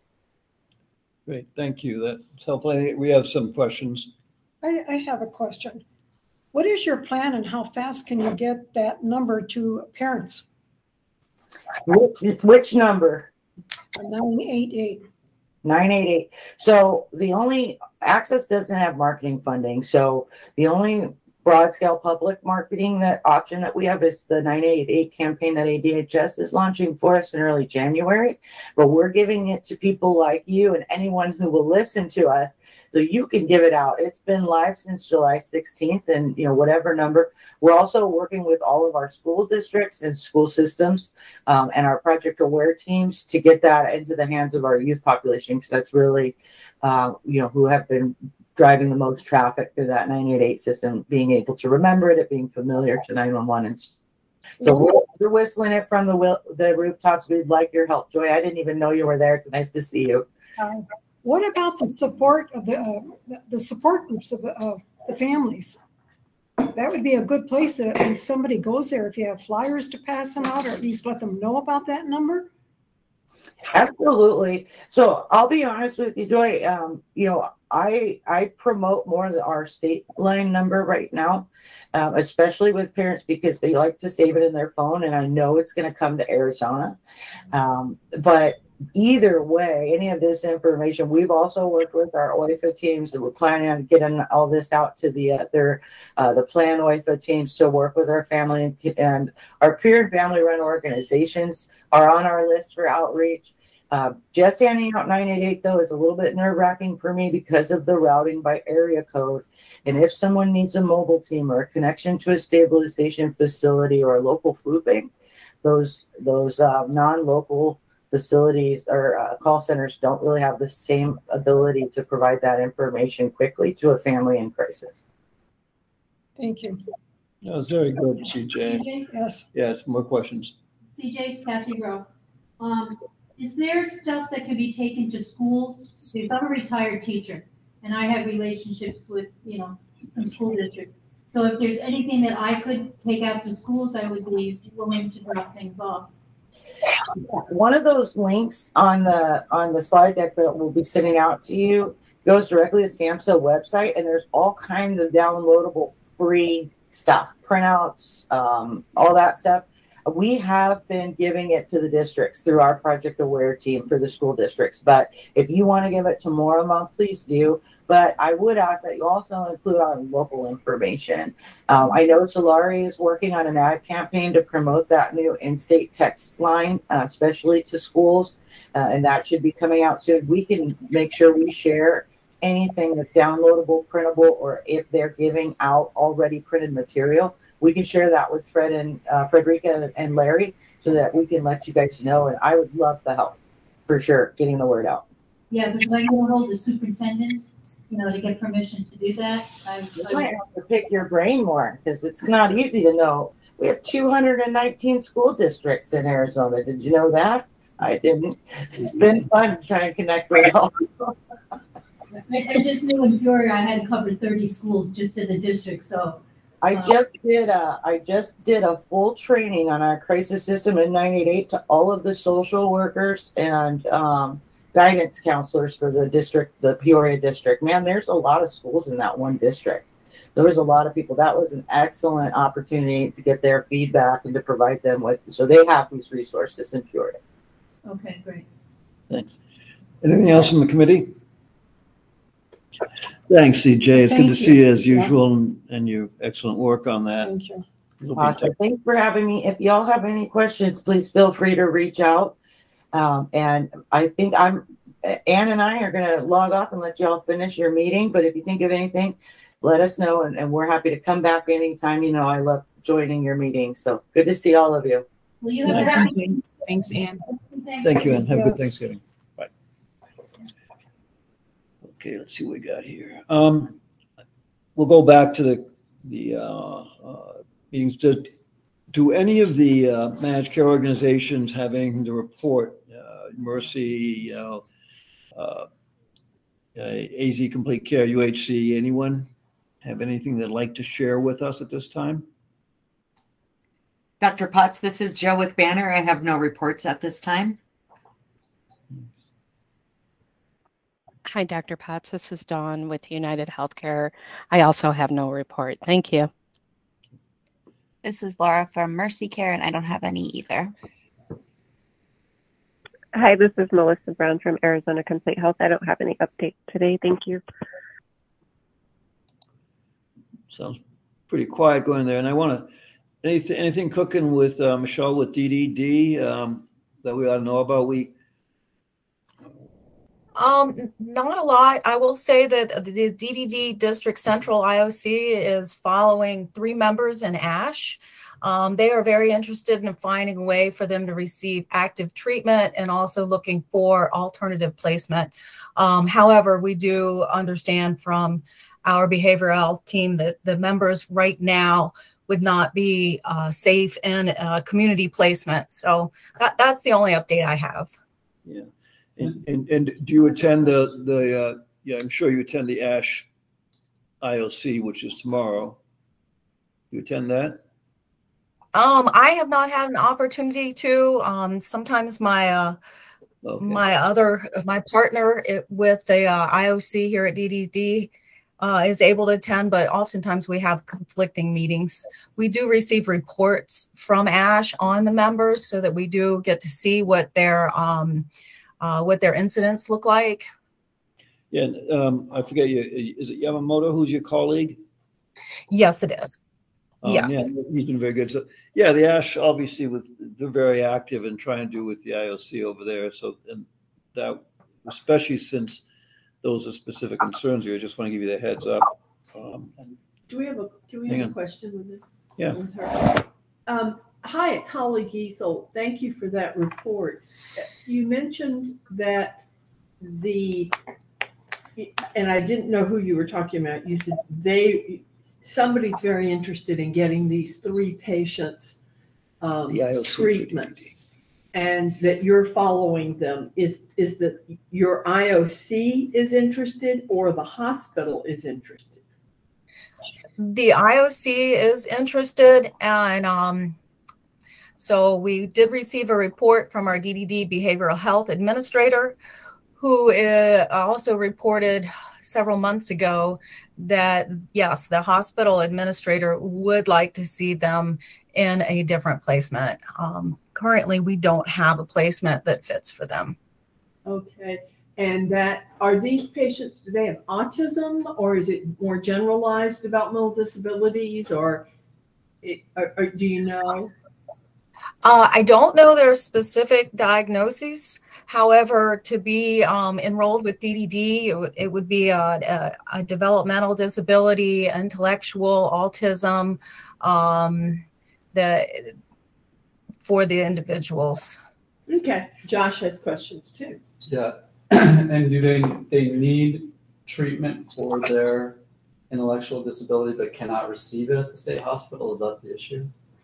Great, thank you. That's helpful. We have some questions. I have a question. What is your plan and how fast can you get that number to parents? Which number? 988. 988. So the only Access doesn't have marketing funding. So the only broad scale public marketing option that we have is the 988 campaign that ADHS is launching for us in early January. But we're giving it to people like you and anyone who will listen to us, so you can give it out. It's been live since July 16th, and whatever number. We're also working with all of our school districts and school systems and our Project Aware teams to get that into the hands of our youth population, because that's really who have been driving the most traffic through that 988 system, being able to remember it being familiar to 911. And so we're whistling it from the rooftops. We'd like your help, Joy. I didn't even know you were there. It's nice to see you. What about the support of the support groups of the families? That would be a good place that at least somebody goes there if you have flyers to pass them out, or at least let them know about that number. Absolutely. So I'll be honest with you, Joy. I promote more our state line number right now, especially with parents, because they like to save it in their phone, and I know it's going to come to Arizona. But either way, any of this information, we've also worked with our OIFA teams, and we're planning on getting all this out to the Plan OIFA teams to work with our family, and our peer and family run organizations are on our list for outreach. Just handing out 988 though is a little bit nerve wracking for me because of the routing by area code. And if someone needs a mobile team or a connection to a stabilization facility or a local food bank, those non-local facilities or call centers don't really have the same ability to provide that information quickly to a family in crisis. Thank you. That was very good, CJ. CJ? Yes. Yes, more questions. CJ, it's Kathy Rowe. Is there stuff that can be taken to schools? Because I'm a retired teacher and I have relationships with, some school districts. So if there's anything that I could take out to schools, I would be willing to drop things off. One of those links on the slide deck that will be sending out to you goes directly to SAMHSA website, and there's all kinds of downloadable free stuff, printouts, all that stuff. We have been giving it to the districts through our Project Aware team for the school districts. But if you want to give it to more of them, please do. But I would ask that you also include our local information. I know Solari is working on an ad campaign to promote that new in-state text line, especially to schools, and that should be coming out soon. We can make sure we share anything that's downloadable, printable, or if they're giving out already printed material, we can share that with Fred and Frederica and Larry so that we can let you guys know. And I would love the help for sure, getting the word out. Yeah, because I will hold the superintendents, to get permission to do that. I might have to pick your brain more because it's not easy to know. We have 219 school districts in Arizona. Did you know that? I didn't. It's been fun trying to connect with all. I just knew in Peoria I had covered 30 schools just in the district, so. I just did a full training on our crisis system in 988 to all of the social workers and guidance counselors for the district, the Peoria district. Man, there's a lot of schools in that one district. There was a lot of people. That was an excellent opportunity to get their feedback and to provide them with, so they have these resources in Peoria. Okay, great. Thanks. Anything else from the committee? Thanks, CJ. It's good to see you as usual, and your excellent work on that. Thank you. Awesome. Thanks for having me. If y'all have any questions, please feel free to reach out. And I think Ann and I are going to log off and let y'all finish your meeting. But if you think of anything, let us know, and we're happy to come back anytime. I love joining your meetings. So good to see all of you. Will you have a happy? Thanks, Ann. Thank you, Ann. Have a good Thanksgiving. Bye. Okay, let's see what we got here. We'll go back to the meetings. Do any of the managed care organizations have anything to report? Mercy, AZ Complete Care, UHC, anyone have anything they'd like to share with us at this time? Dr. Potts, this is Joe with Banner. I have no reports at this time. Hi, Dr. Potts. This is Dawn with United Healthcare. I also have no report. Thank you. This is Laura from Mercy Care, and I don't have any either. Hi, this is Melissa Brown from Arizona Complete Health. I don't have any updates today. Thank you. Sounds pretty quiet going there. And I want to, anything cooking with Michelle with DDD that we ought to know about? Not a lot. I will say that the DDD District Central IOC is following 3 members in ASH. They are very interested in finding a way for them to receive active treatment and also looking for alternative placement. However, we do understand from our behavioral health team that the members right now would not be safe in community placement. So that's the only update I have. Yeah. And do you attend yeah, I'm sure you attend the ASH IOC, which is tomorrow. You attend that? I have not had an opportunity to. Sometimes my my partner with the IOC here at DDD is able to attend, but oftentimes we have conflicting meetings. We do receive reports from ASH on the members so that we do get to see what their what their incidents look like. Yeah, I forget you. Is it Yamamoto who's your colleague? Yes, it is. Yes. Yeah, he's been very good. So, yeah, the ASH obviously they're very active in trying to do with the IOC over there. So, and that, especially since those are specific concerns here, I just want to give you the heads up. Do we have a question with it? Yeah. With her? Hi, it's Holly Giesel. Thank you for that report. You mentioned that and I didn't know who you were talking about. You said somebody's very interested in getting these 3 patients The IOC treatment, and that you're following them. Is that your IOC is interested or the hospital is interested? The IOC is interested, and so we did receive a report from our DDD Behavioral Health Administrator, who also reported several months ago that, yes, the hospital administrator would like to see them in a different placement. Currently, we don't have a placement that fits for them. Okay. And are these patients, do they have autism, or is it more generalized developmental disabilities, or do you know? I don't know their specific diagnoses. However, to be enrolled with DDD, it would be a developmental disability, intellectual autism, for the individuals. Okay. Josh has questions too. Yeah. And do they need treatment for their intellectual disability but cannot receive it at the state hospital? Is that the issue?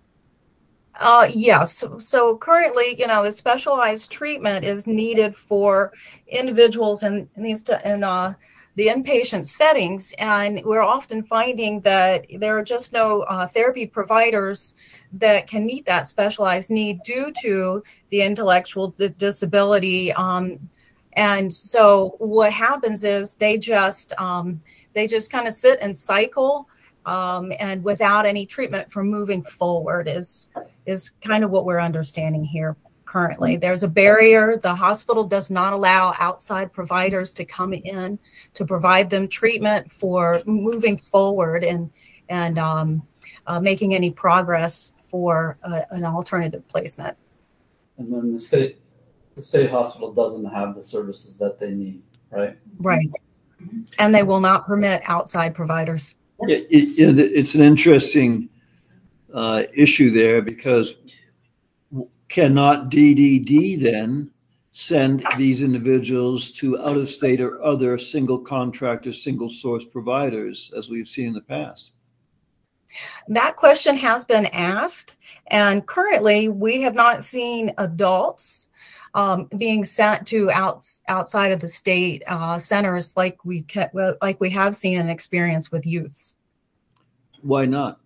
Yes. So currently, the specialized treatment is needed for individuals in the inpatient settings, and we're often finding that there are just no therapy providers that can meet that specialized need due to the intellectual disability. And so what happens is they just kind of sit and cycle, and without any treatment for moving forward is kind of what we're understanding here currently. There's a barrier. The hospital does not allow outside providers to come in to provide them treatment for moving forward and making any progress for an alternative placement. And then the state hospital doesn't have the services that they need, right? Right. And they will not permit outside providers. Yeah, it's an interesting issue there, because cannot DDD then send these individuals to out-of-state or other single contractor, single source providers, as we've seen in the past? That question has been asked, and currently we have not seen adults being sent to outside of the state centers like we have seen an experience with youths. Why not?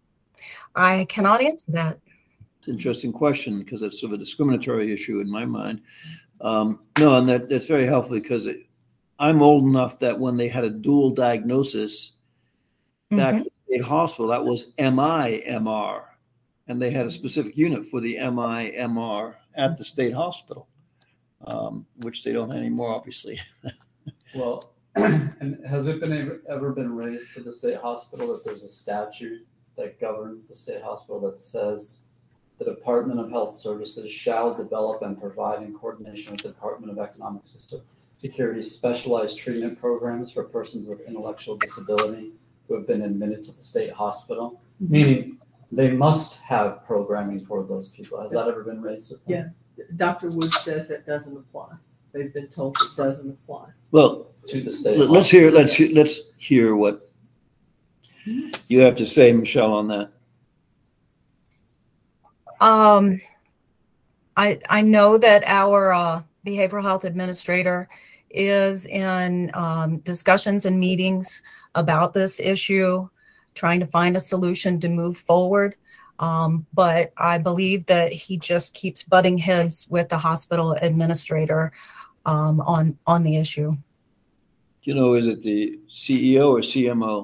I cannot answer that. It's an interesting question, because that's sort of a discriminatory issue in my mind. No, and that's very helpful, because I'm old enough that when they had a dual diagnosis back at the state hospital, that was MI-MR, and they had a specific unit for the MI-MR at the state hospital, which they don't anymore, obviously. Well, and has it ever been raised to the state hospital that there's a statute that governs the state hospital that says the Department of Health Services shall develop and provide, in coordination with the Department of Economic Security, specialized treatment programs for persons with intellectual disability who have been admitted to the state hospital? Mm-hmm. Meaning they must have programming for those people. Has that ever been raised with them? Yeah. Dr. Wood says that doesn't apply. They've been told it doesn't apply. Well, to the state. Let's hear what you have to say, Michelle, on that. I know that our behavioral health administrator is in discussions and meetings about this issue, trying to find a solution to move forward. But I believe that he just keeps butting heads with the hospital administrator on the issue. Is it the CEO or CMO?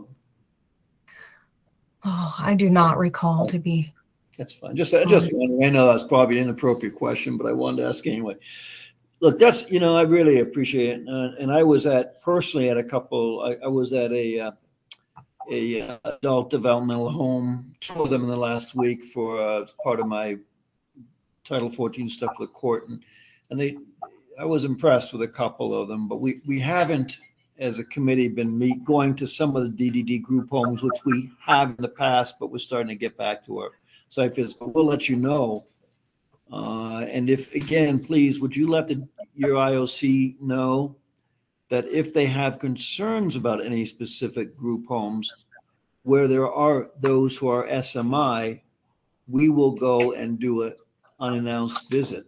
Oh, I do not recall to be. That's fine. Just wondering. I know that's probably an inappropriate question, but I wanted to ask anyway. look, that's, I really appreciate it. And I was personally at a couple, I was at a adult developmental home, 2 of them in the last week for part of my Title 14 stuff for the court. And I was impressed with a couple of them, but we haven't, as a committee, been going to some of the DDD group homes, which we have in the past, but we're starting to get back to our site visits. But we'll let you know. And if, again, please, would you let your IOC know that if they have concerns about any specific group homes where there are those who are SMI, we will go and do an unannounced visit.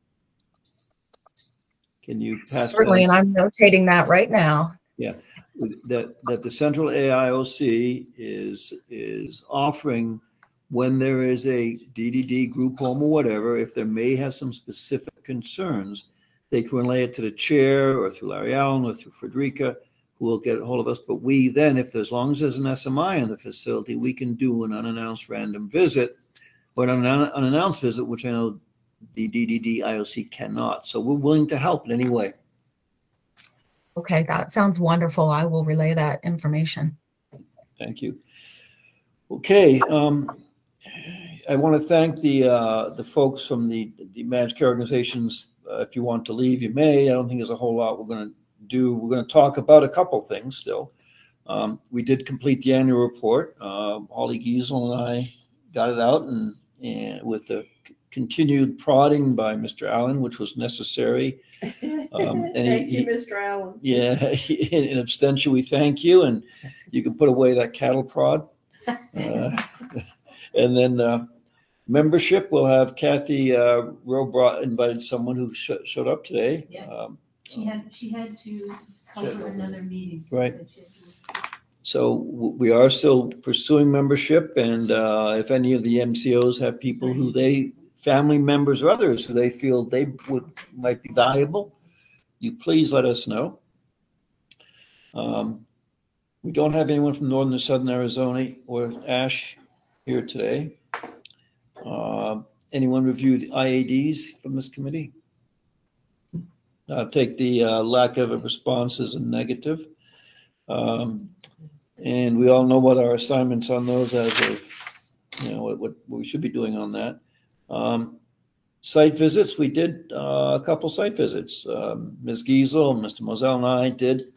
Can you pass Certainly, that? and I'm notating that right now. Yeah, that the Central AIOC is offering, when there is a DDD group home or whatever, if there may have some specific concerns, they can relay it to the chair or through Larry Allen or through Frederica, who will get a hold of us. But we then, as long as there's an SMI in the facility, we can do an unannounced random visit or an unannounced visit, which I know the DDD IOC cannot. So we're willing to help in any way. Okay, that sounds wonderful. I will relay that information. Thank you. Okay, I want to thank the folks from the managed care organizations. If you want to leave, you may. I don't think there's a whole lot we're going to do. We're going to talk about a couple things still. We did complete the annual report. Holly Giesel and I got it out, and with the continued prodding by Mr. Allen, which was necessary. And Thank you, Mr. Allen. Yeah, in abstention, we thank you, and you can put away that cattle prod. And then membership, we'll have Kathy Rowe invited someone who showed up today. Yeah. She had to cover another meeting. Right. So we are still pursuing membership, and if any of the MCOs have people who family members or others who they feel might be valuable, you please let us know. We don't have anyone from Northern or Southern Arizona or Ash here today. Anyone reviewed IADs from this committee? I'll take the lack of a response as a negative. And we all know what our assignments on those as of, what we should be doing on that. Site visits, we did a couple site visits. Ms. Giesel, Mr. Moselle, and I did.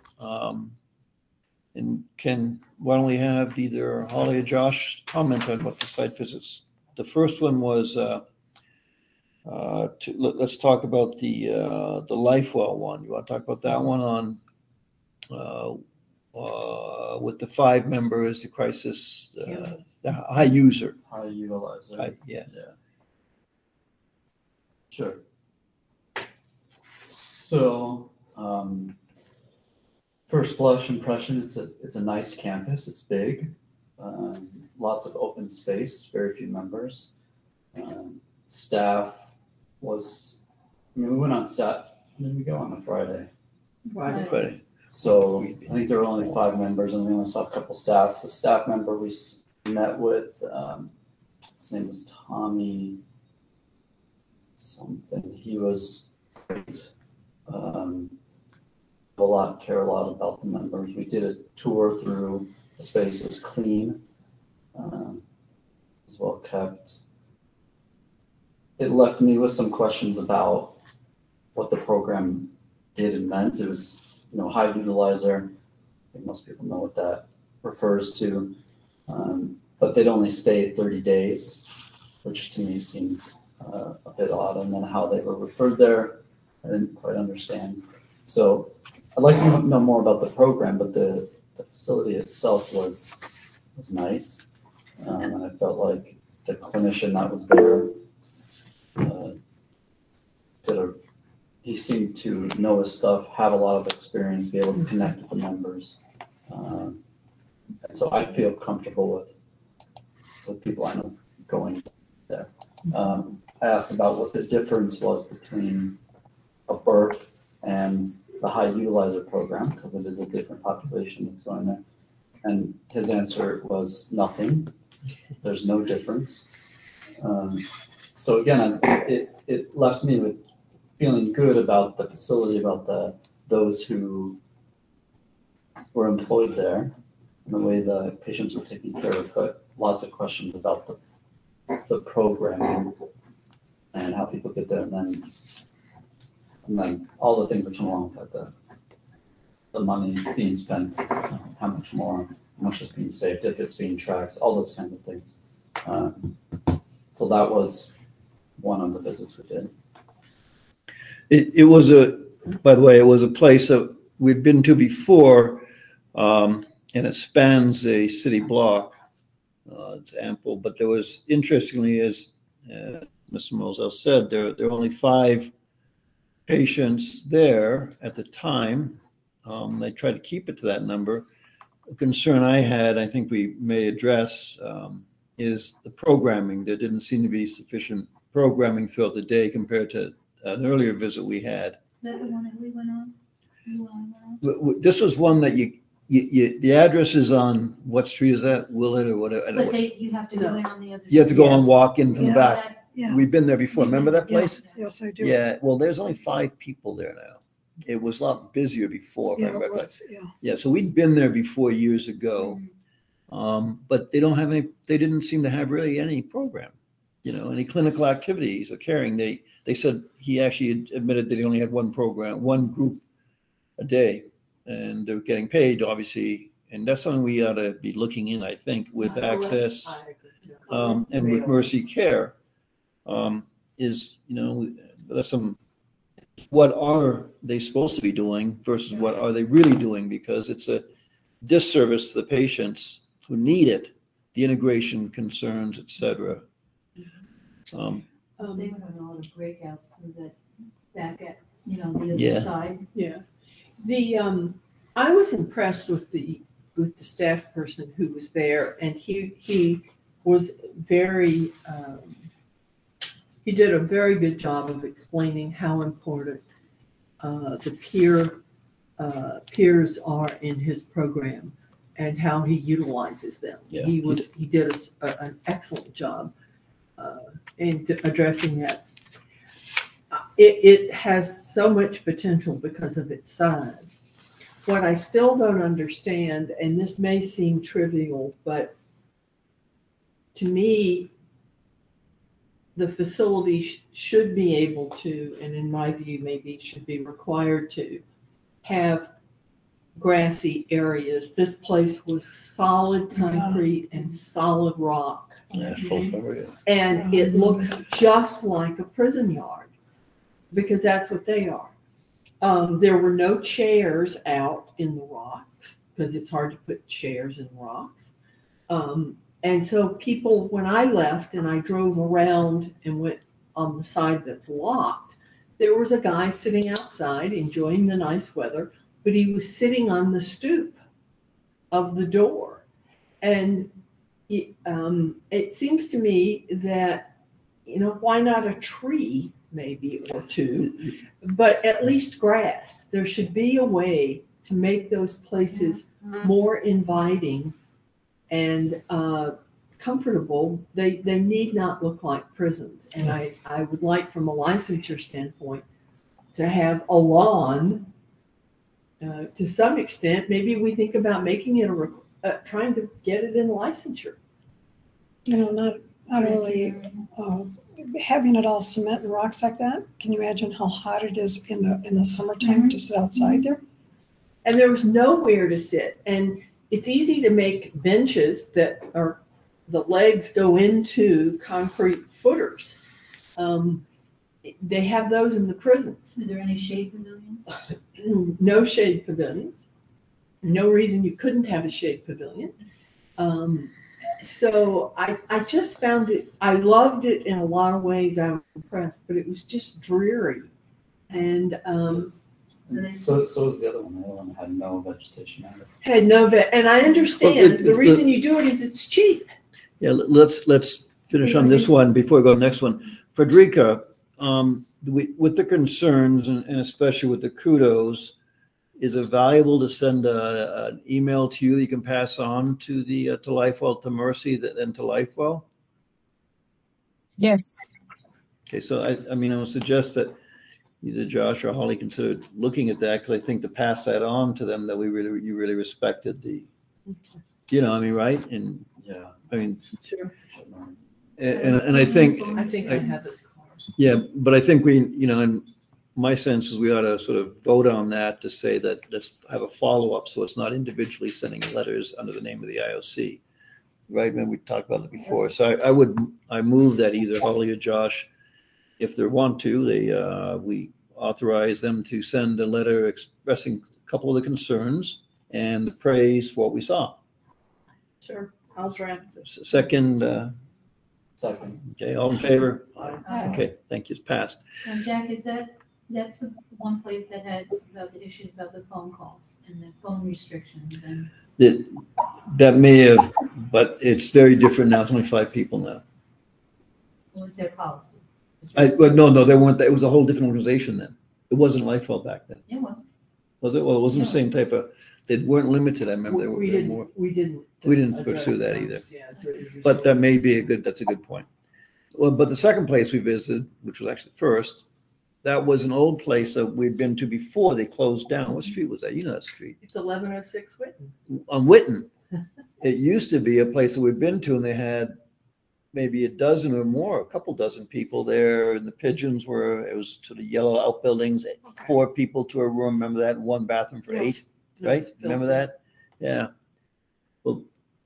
And why don't we have either Holly or Josh comment on what the site visits? The first one was, let's talk about the LifeWell one. You want to talk about that one with the 5 members, the crisis, the high user. High utilizer. Yeah. Sure. So, first blush impression, it's a nice campus. It's big, lots of open space, very few members. Staff was, we went on staff. When did we go on a Friday? Friday. So I think there were only 5 members, and we only saw a couple staff. The staff member we met with, his name was Tommy something. He was great. Care a lot about the members. We did a tour through the space. It was clean, it was well kept. It left me with some questions about what the program did and meant. It was, high utilizer. I think most people know what that refers to. But they'd only stay 30 days, which to me seemed a bit odd. And then how they were referred there, I didn't quite understand. So I'd like to know more about the program, but the facility itself was nice. And I felt like the clinician that was there he seemed to know his stuff, have a lot of experience, be able to connect with the members. And so I feel comfortable with people I know going there. I asked about what the difference was between a birth and the high utilizer program, because it is a different population that's going there. And his answer was nothing. There's no difference. So again, it left me with feeling good about the facility, about those who were employed there, and the way the patients were taken care of, but lots of questions about the programming and how people get there, and then all the things that come along with that, the money being spent, how much more, how much is being saved, if it's being tracked, all those kinds of things. So that was one of the visits we did. It was by the way, it was a place that we'd been to before, and it spans a city block. It's ample, but there was, interestingly, as Mr. Moselle said, there were only 5 patients there at the time. They tried to keep it to that number. A concern I had, I think we may address, is the programming. There didn't seem to be sufficient programming throughout the day compared to an earlier visit we had. Is that the one that we went on? This was one that the address is on, what street is that? Willett or whatever? But you have to go in on the other. You have to go side. and walk in from the back. Yeah. We've been there before. Remember that place? Yes, I do. Yeah, well, there's only 5 people there now. It was a lot busier before. If I Yeah, it remember was, yeah. Yeah, so we'd been there before years ago. But they don't have any, they didn't seem to have really any program, any clinical activities or caring. They said he actually admitted that he only had one program, one group a day, and they're getting paid, obviously. And that's something we ought to be looking in, I think, with access and with Mercy Care. Is, that's some, what are they supposed to be doing versus what are they really doing? Because it's a disservice to the patients who need it, the integration concerns, et cetera. They were having a lot of breakouts through that back at, the other Yeah. side. Yeah. I was impressed with the staff person who was there, and he was very, he did a very good job of explaining how important the peers are in his program and how he utilizes them. Yeah, he did an excellent job in addressing that. It has so much potential because of its size. What I still don't understand, and this may seem trivial, but to me, the facility should be able to, and in my view, maybe should be required to, have grassy areas. This place was solid concrete and solid rock. And it looks just like a prison yard, because that's what they are. There were no chairs out in the rocks, because it's hard to put chairs in rocks. And so people, when I left and I drove around and went on the side that's locked, there was a guy sitting outside enjoying the nice weather, but he was sitting on the stoop of the door. And it seems to me that, why not a tree maybe or two, but at least grass. There should be a way to make those places more inviting and comfortable. They need not look like prisons. And I would like, from a licensure standpoint, to have a lawn to some extent. Maybe we think about making it trying to get it in licensure. Not only having it all cement and rocks like that. Can you imagine how hot it is in the summertime to sit outside there? And there was nowhere to sit. And it's easy to make benches that are, the legs go into concrete footers. They have those in the prisons. Are there any shade pavilions? No shade pavilions. No reason you couldn't have a shade pavilion. So I just found it, I loved it in a lot of ways. I was impressed, but it was just dreary. And so was the other one. The other one had no vegetation on it. Had no and I understand the reason you do it is it's cheap. Yeah, let's finish on this one before we go to the next one. Frederica, with the concerns and especially with the kudos, is it valuable to send an email to you that you can pass on to the to LifeWell, to Mercy, and to LifeWell? Yes. Okay, so I would suggest that either Josh or Holly considered looking at that, because I think to pass that on to them, that you really respected the, right? And Yeah. I mean, Sure. and I think. I think I have this card. Yeah, but I think we, in my sense is we ought to sort of vote on that to say that let's have a follow-up, so it's not individually sending letters under the name of the IOC. Right, and we talked about it before. So I move that either Holly or Josh, if they want to, we authorize them to send a letter expressing a couple of the concerns and the praise for what we saw. Sure, I'll draft this. Second. Second. Okay, all in favor? Aye. Okay, thank you, it's passed. Now, Jack, that's the one place that had about the issues about the phone calls and the phone restrictions and. That may have, but it's very different now. It's only 5 people now. What was their policy? No, they weren't. It was a whole different organization then. It wasn't Lifewell back then. It was. Was it? Well, it wasn't the same type of. They weren't limited. I remember they were. We didn't pursue that either. Yeah, so it's- But that may be that's a good point. Well, but the second place we visited, which was actually the first, that was an old place that we'd been to before they closed down. What street was that? You know that street. It's 1106 Whitten. On Whitten. It used to be a place that we'd been to, and they had maybe a dozen or more, a couple dozen people there, and the pigeons it was sort of yellow outbuildings, 4 people to a room, remember that, and 1 bathroom for 8, right? Remember that? Yeah. Well,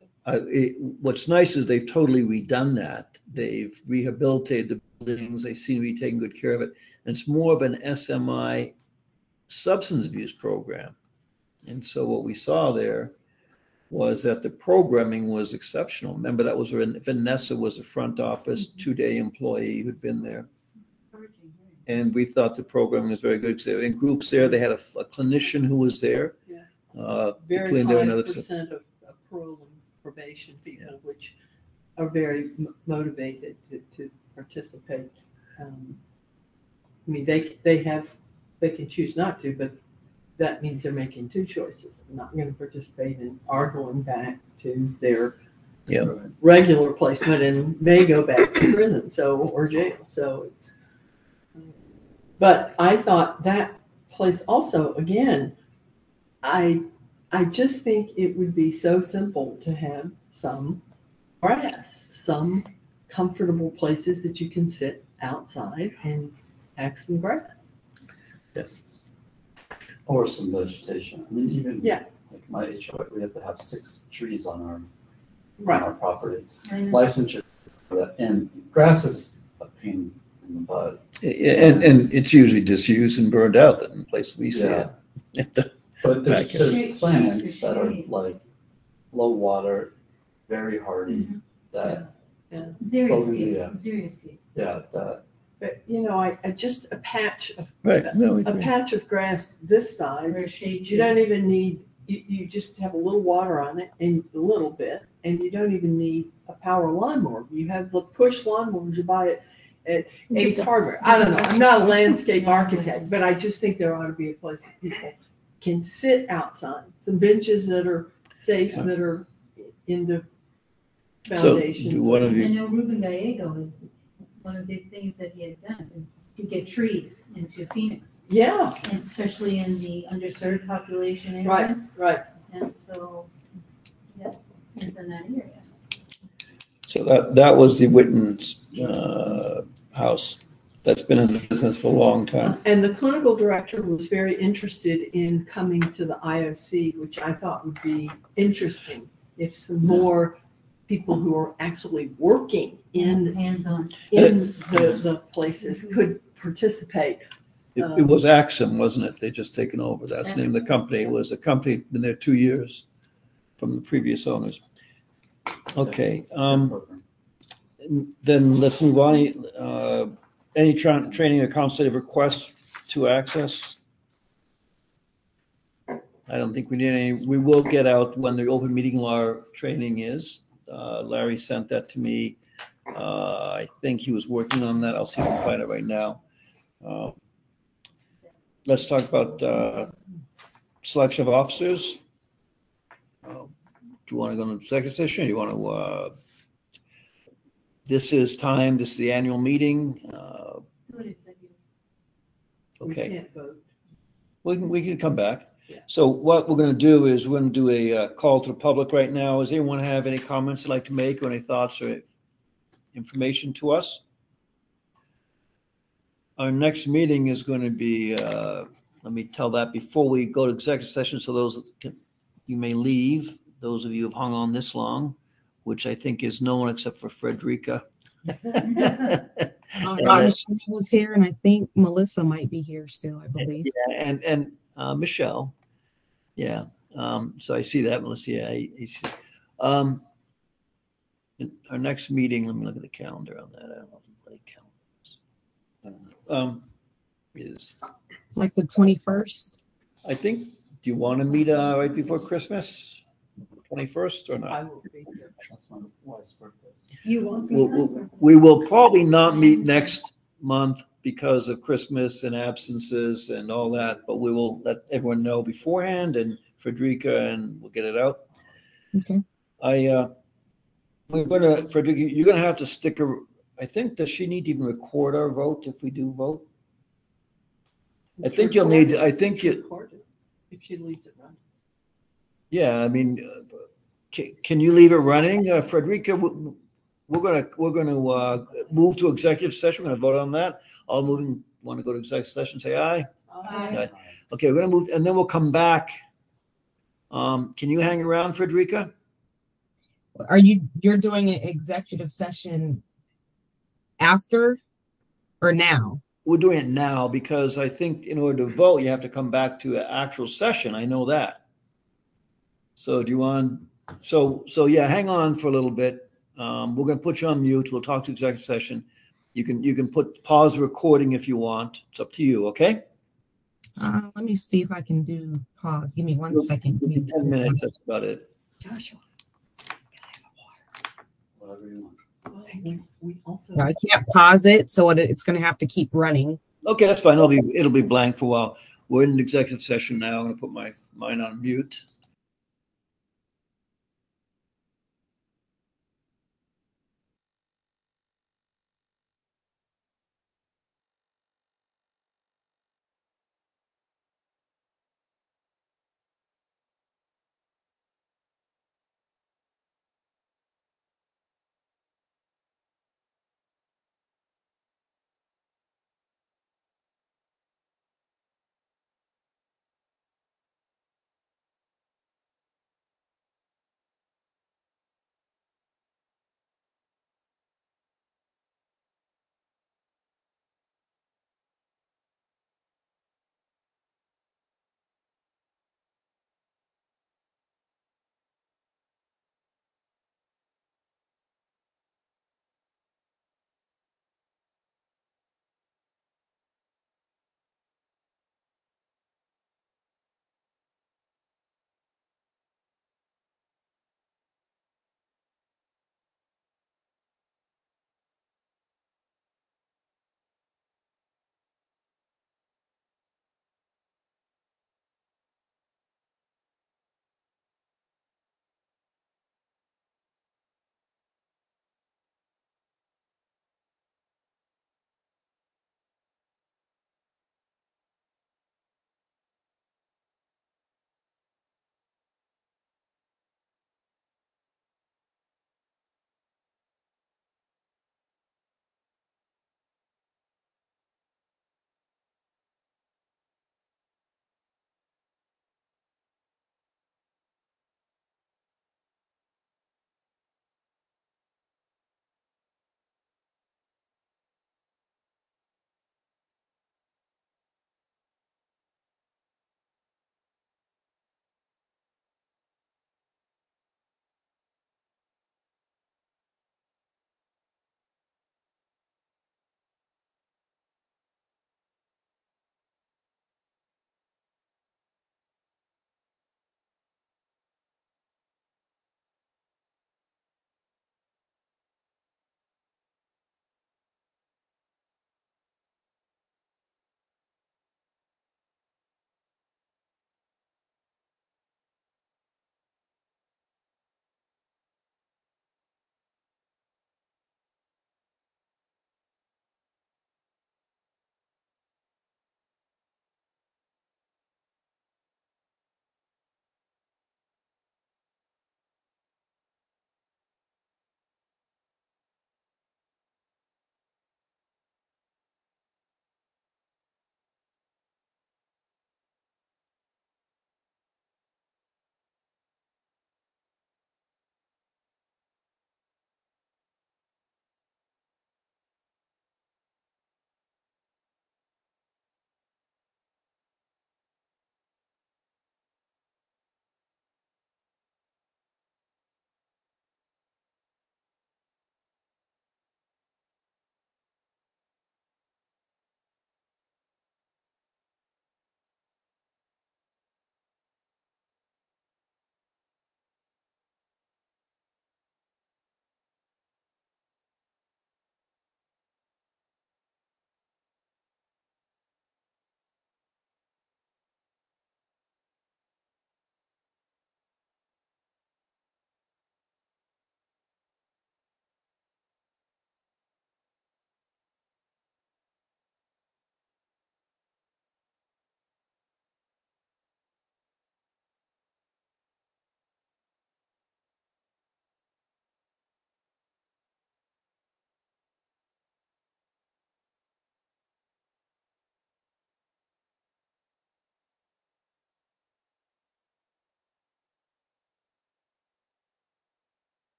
what's nice is they've totally redone that. They've rehabilitated the buildings. They seem to be taking good care of it. And it's more of an SMI substance abuse program. And so what we saw there was that the programming was exceptional. Remember, that was when Vanessa was a front office 2-day employee who'd been there. And we thought the programming was very good. So in groups there, they had a clinician who was there. Yeah. Very high percent of parole and probation people, which are very motivated to participate. I mean, they can choose not to, but that means they're making 2 choices. They're not going to participate and are going back to their regular placement and may go back to prison, or jail. So it's, but I thought that place also, again, I just think it would be so simple to have some grass, some comfortable places that you can sit outside and have some grass. Yes. Or some vegetation. I mean, even like my HOA, we have to have 6 trees on our property. Licensure for that, and grass is a pain in the butt. And it's usually disused and burned out in the place we see it. But there's plants that are like low water, very hardy. That Xerioscape. Yeah, that. But I just a patch of patch of grass this size. You don't even need. You just have a little water on it and a little bit, and you don't even need a power lawnmower. You have the push lawnmowers you buy at Ace Hardware. I don't know. I'm not a landscape architect, but I just think there ought to be a place that people can sit outside. Some benches that are safe, that are in the foundation. So, one of you? I know Ruben Gallego is one of the things that he had done to get trees into Phoenix. Yeah. And especially in the underserved population areas. Right. And so, he's in that area. So that was the Whitten's house. That's been in the business for a long time. And the clinical director was very interested in coming to the IOC, which I thought would be interesting if some more people who are actually working in hands-on in the places could participate. It was Axum, wasn't it? They just taken over. That's the name of the company. It was a company been there 2 years from the previous owners. Okay. Then let's move on. Any training or consultative requests to access? I don't think we need any. We will get out when the open meeting law training is. Larry sent that to me. I think he was working on that. I'll see if I can find it right now. Let's talk about selection of officers. Do you want to go into executive session? Or do you want to? This is the annual meeting. We Okay, can't vote. we can come back. So what we're going to do is we're going to do a call to the public right now. Does anyone have any comments they'd like to make or any thoughts or information to us? Our next meeting is going to be, let me tell that before we go to executive session, so you may leave, those of you who've hung on this long, which I think is no one except for Frederica. Michelle was here, and I think Melissa might be here still, I believe. Yeah, and Michelle. Yeah. So I see that, Melissa. Yeah, I see. Our next meeting, let me look at the calendar on that. I don't know if the bloody calendar is Like the 21st. I think, do you want to meet right before Christmas? 21st or I not? will be here. That's my wife's birthday. You want me We will probably not meet next month because of Christmas and absences and all that, but we will let everyone know beforehand and Frederica, and we'll get it out. Okay. Frederica, you're gonna have to stick I think, does she need to even record our vote if we do vote? I think you'll need, I think you, Record it if she leaves it running. yeah, I mean, can you leave it running? Frederica, we're gonna move to executive session. We're gonna vote on that. All moving, want to go to executive session, say aye. Aye. Okay, we're gonna move, and then we'll come back. Can you hang around, Frederica? You're doing an executive session after or now? We're doing it now because I think in order to vote, you have to come back to an actual session. I know that. So do you want, so yeah, hang on for a little bit. We're gonna put you on mute. We'll talk to executive session. You can pause the recording if you want. It's up to you, okay? Let me see if I can do pause. Give me 1 second. 10 minutes, that's about it. Joshua. Whatever you want. We also. No, I can't pause it, so it's going to have to keep running. Okay, that's fine. It'll be blank for a while. We're in an executive session now. I'm gonna put mine on mute.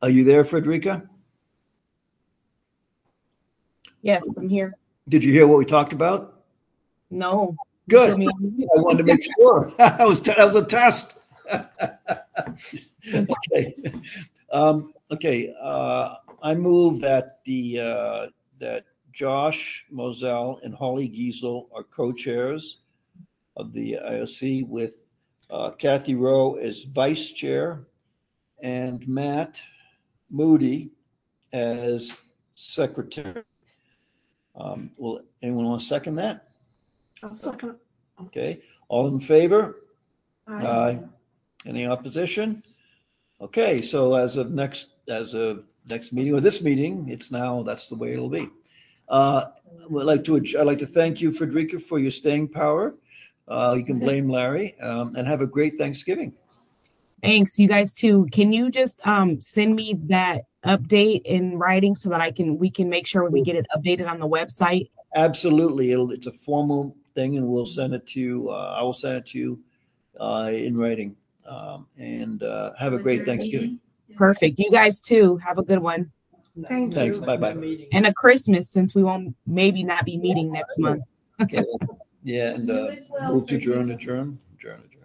Are you there, Frederica? Yes, I'm here. Did you hear what we talked about? No. Good. Put me on mute. I wanted to make sure. that was a test. Okay. I move that that Josh Moselle and Holly Giesel are co-chairs of the IOC, with Kathy Rowe as vice chair and Matt Moody as secretary. Will anyone want to second that? I'll second. Okay, all in favor? Aye. Any opposition? Okay, so as of next meeting, or this meeting, that's the way it'll be. I'd like to thank you, Frederica, for your staying power. You can blame Larry, and have a great Thanksgiving. Thanks, you guys too. Can you just send me that update in writing so that we can make sure we get it updated on the website? Absolutely. It's a formal thing, and we'll send it to you. I will send it to you in writing. And have a great Thanksgiving. Perfect. You guys too. Have a good one. Thanks. Bye-bye. And a Christmas, since we won't maybe not be meeting next month. Okay. Yeah, and move to adjourn.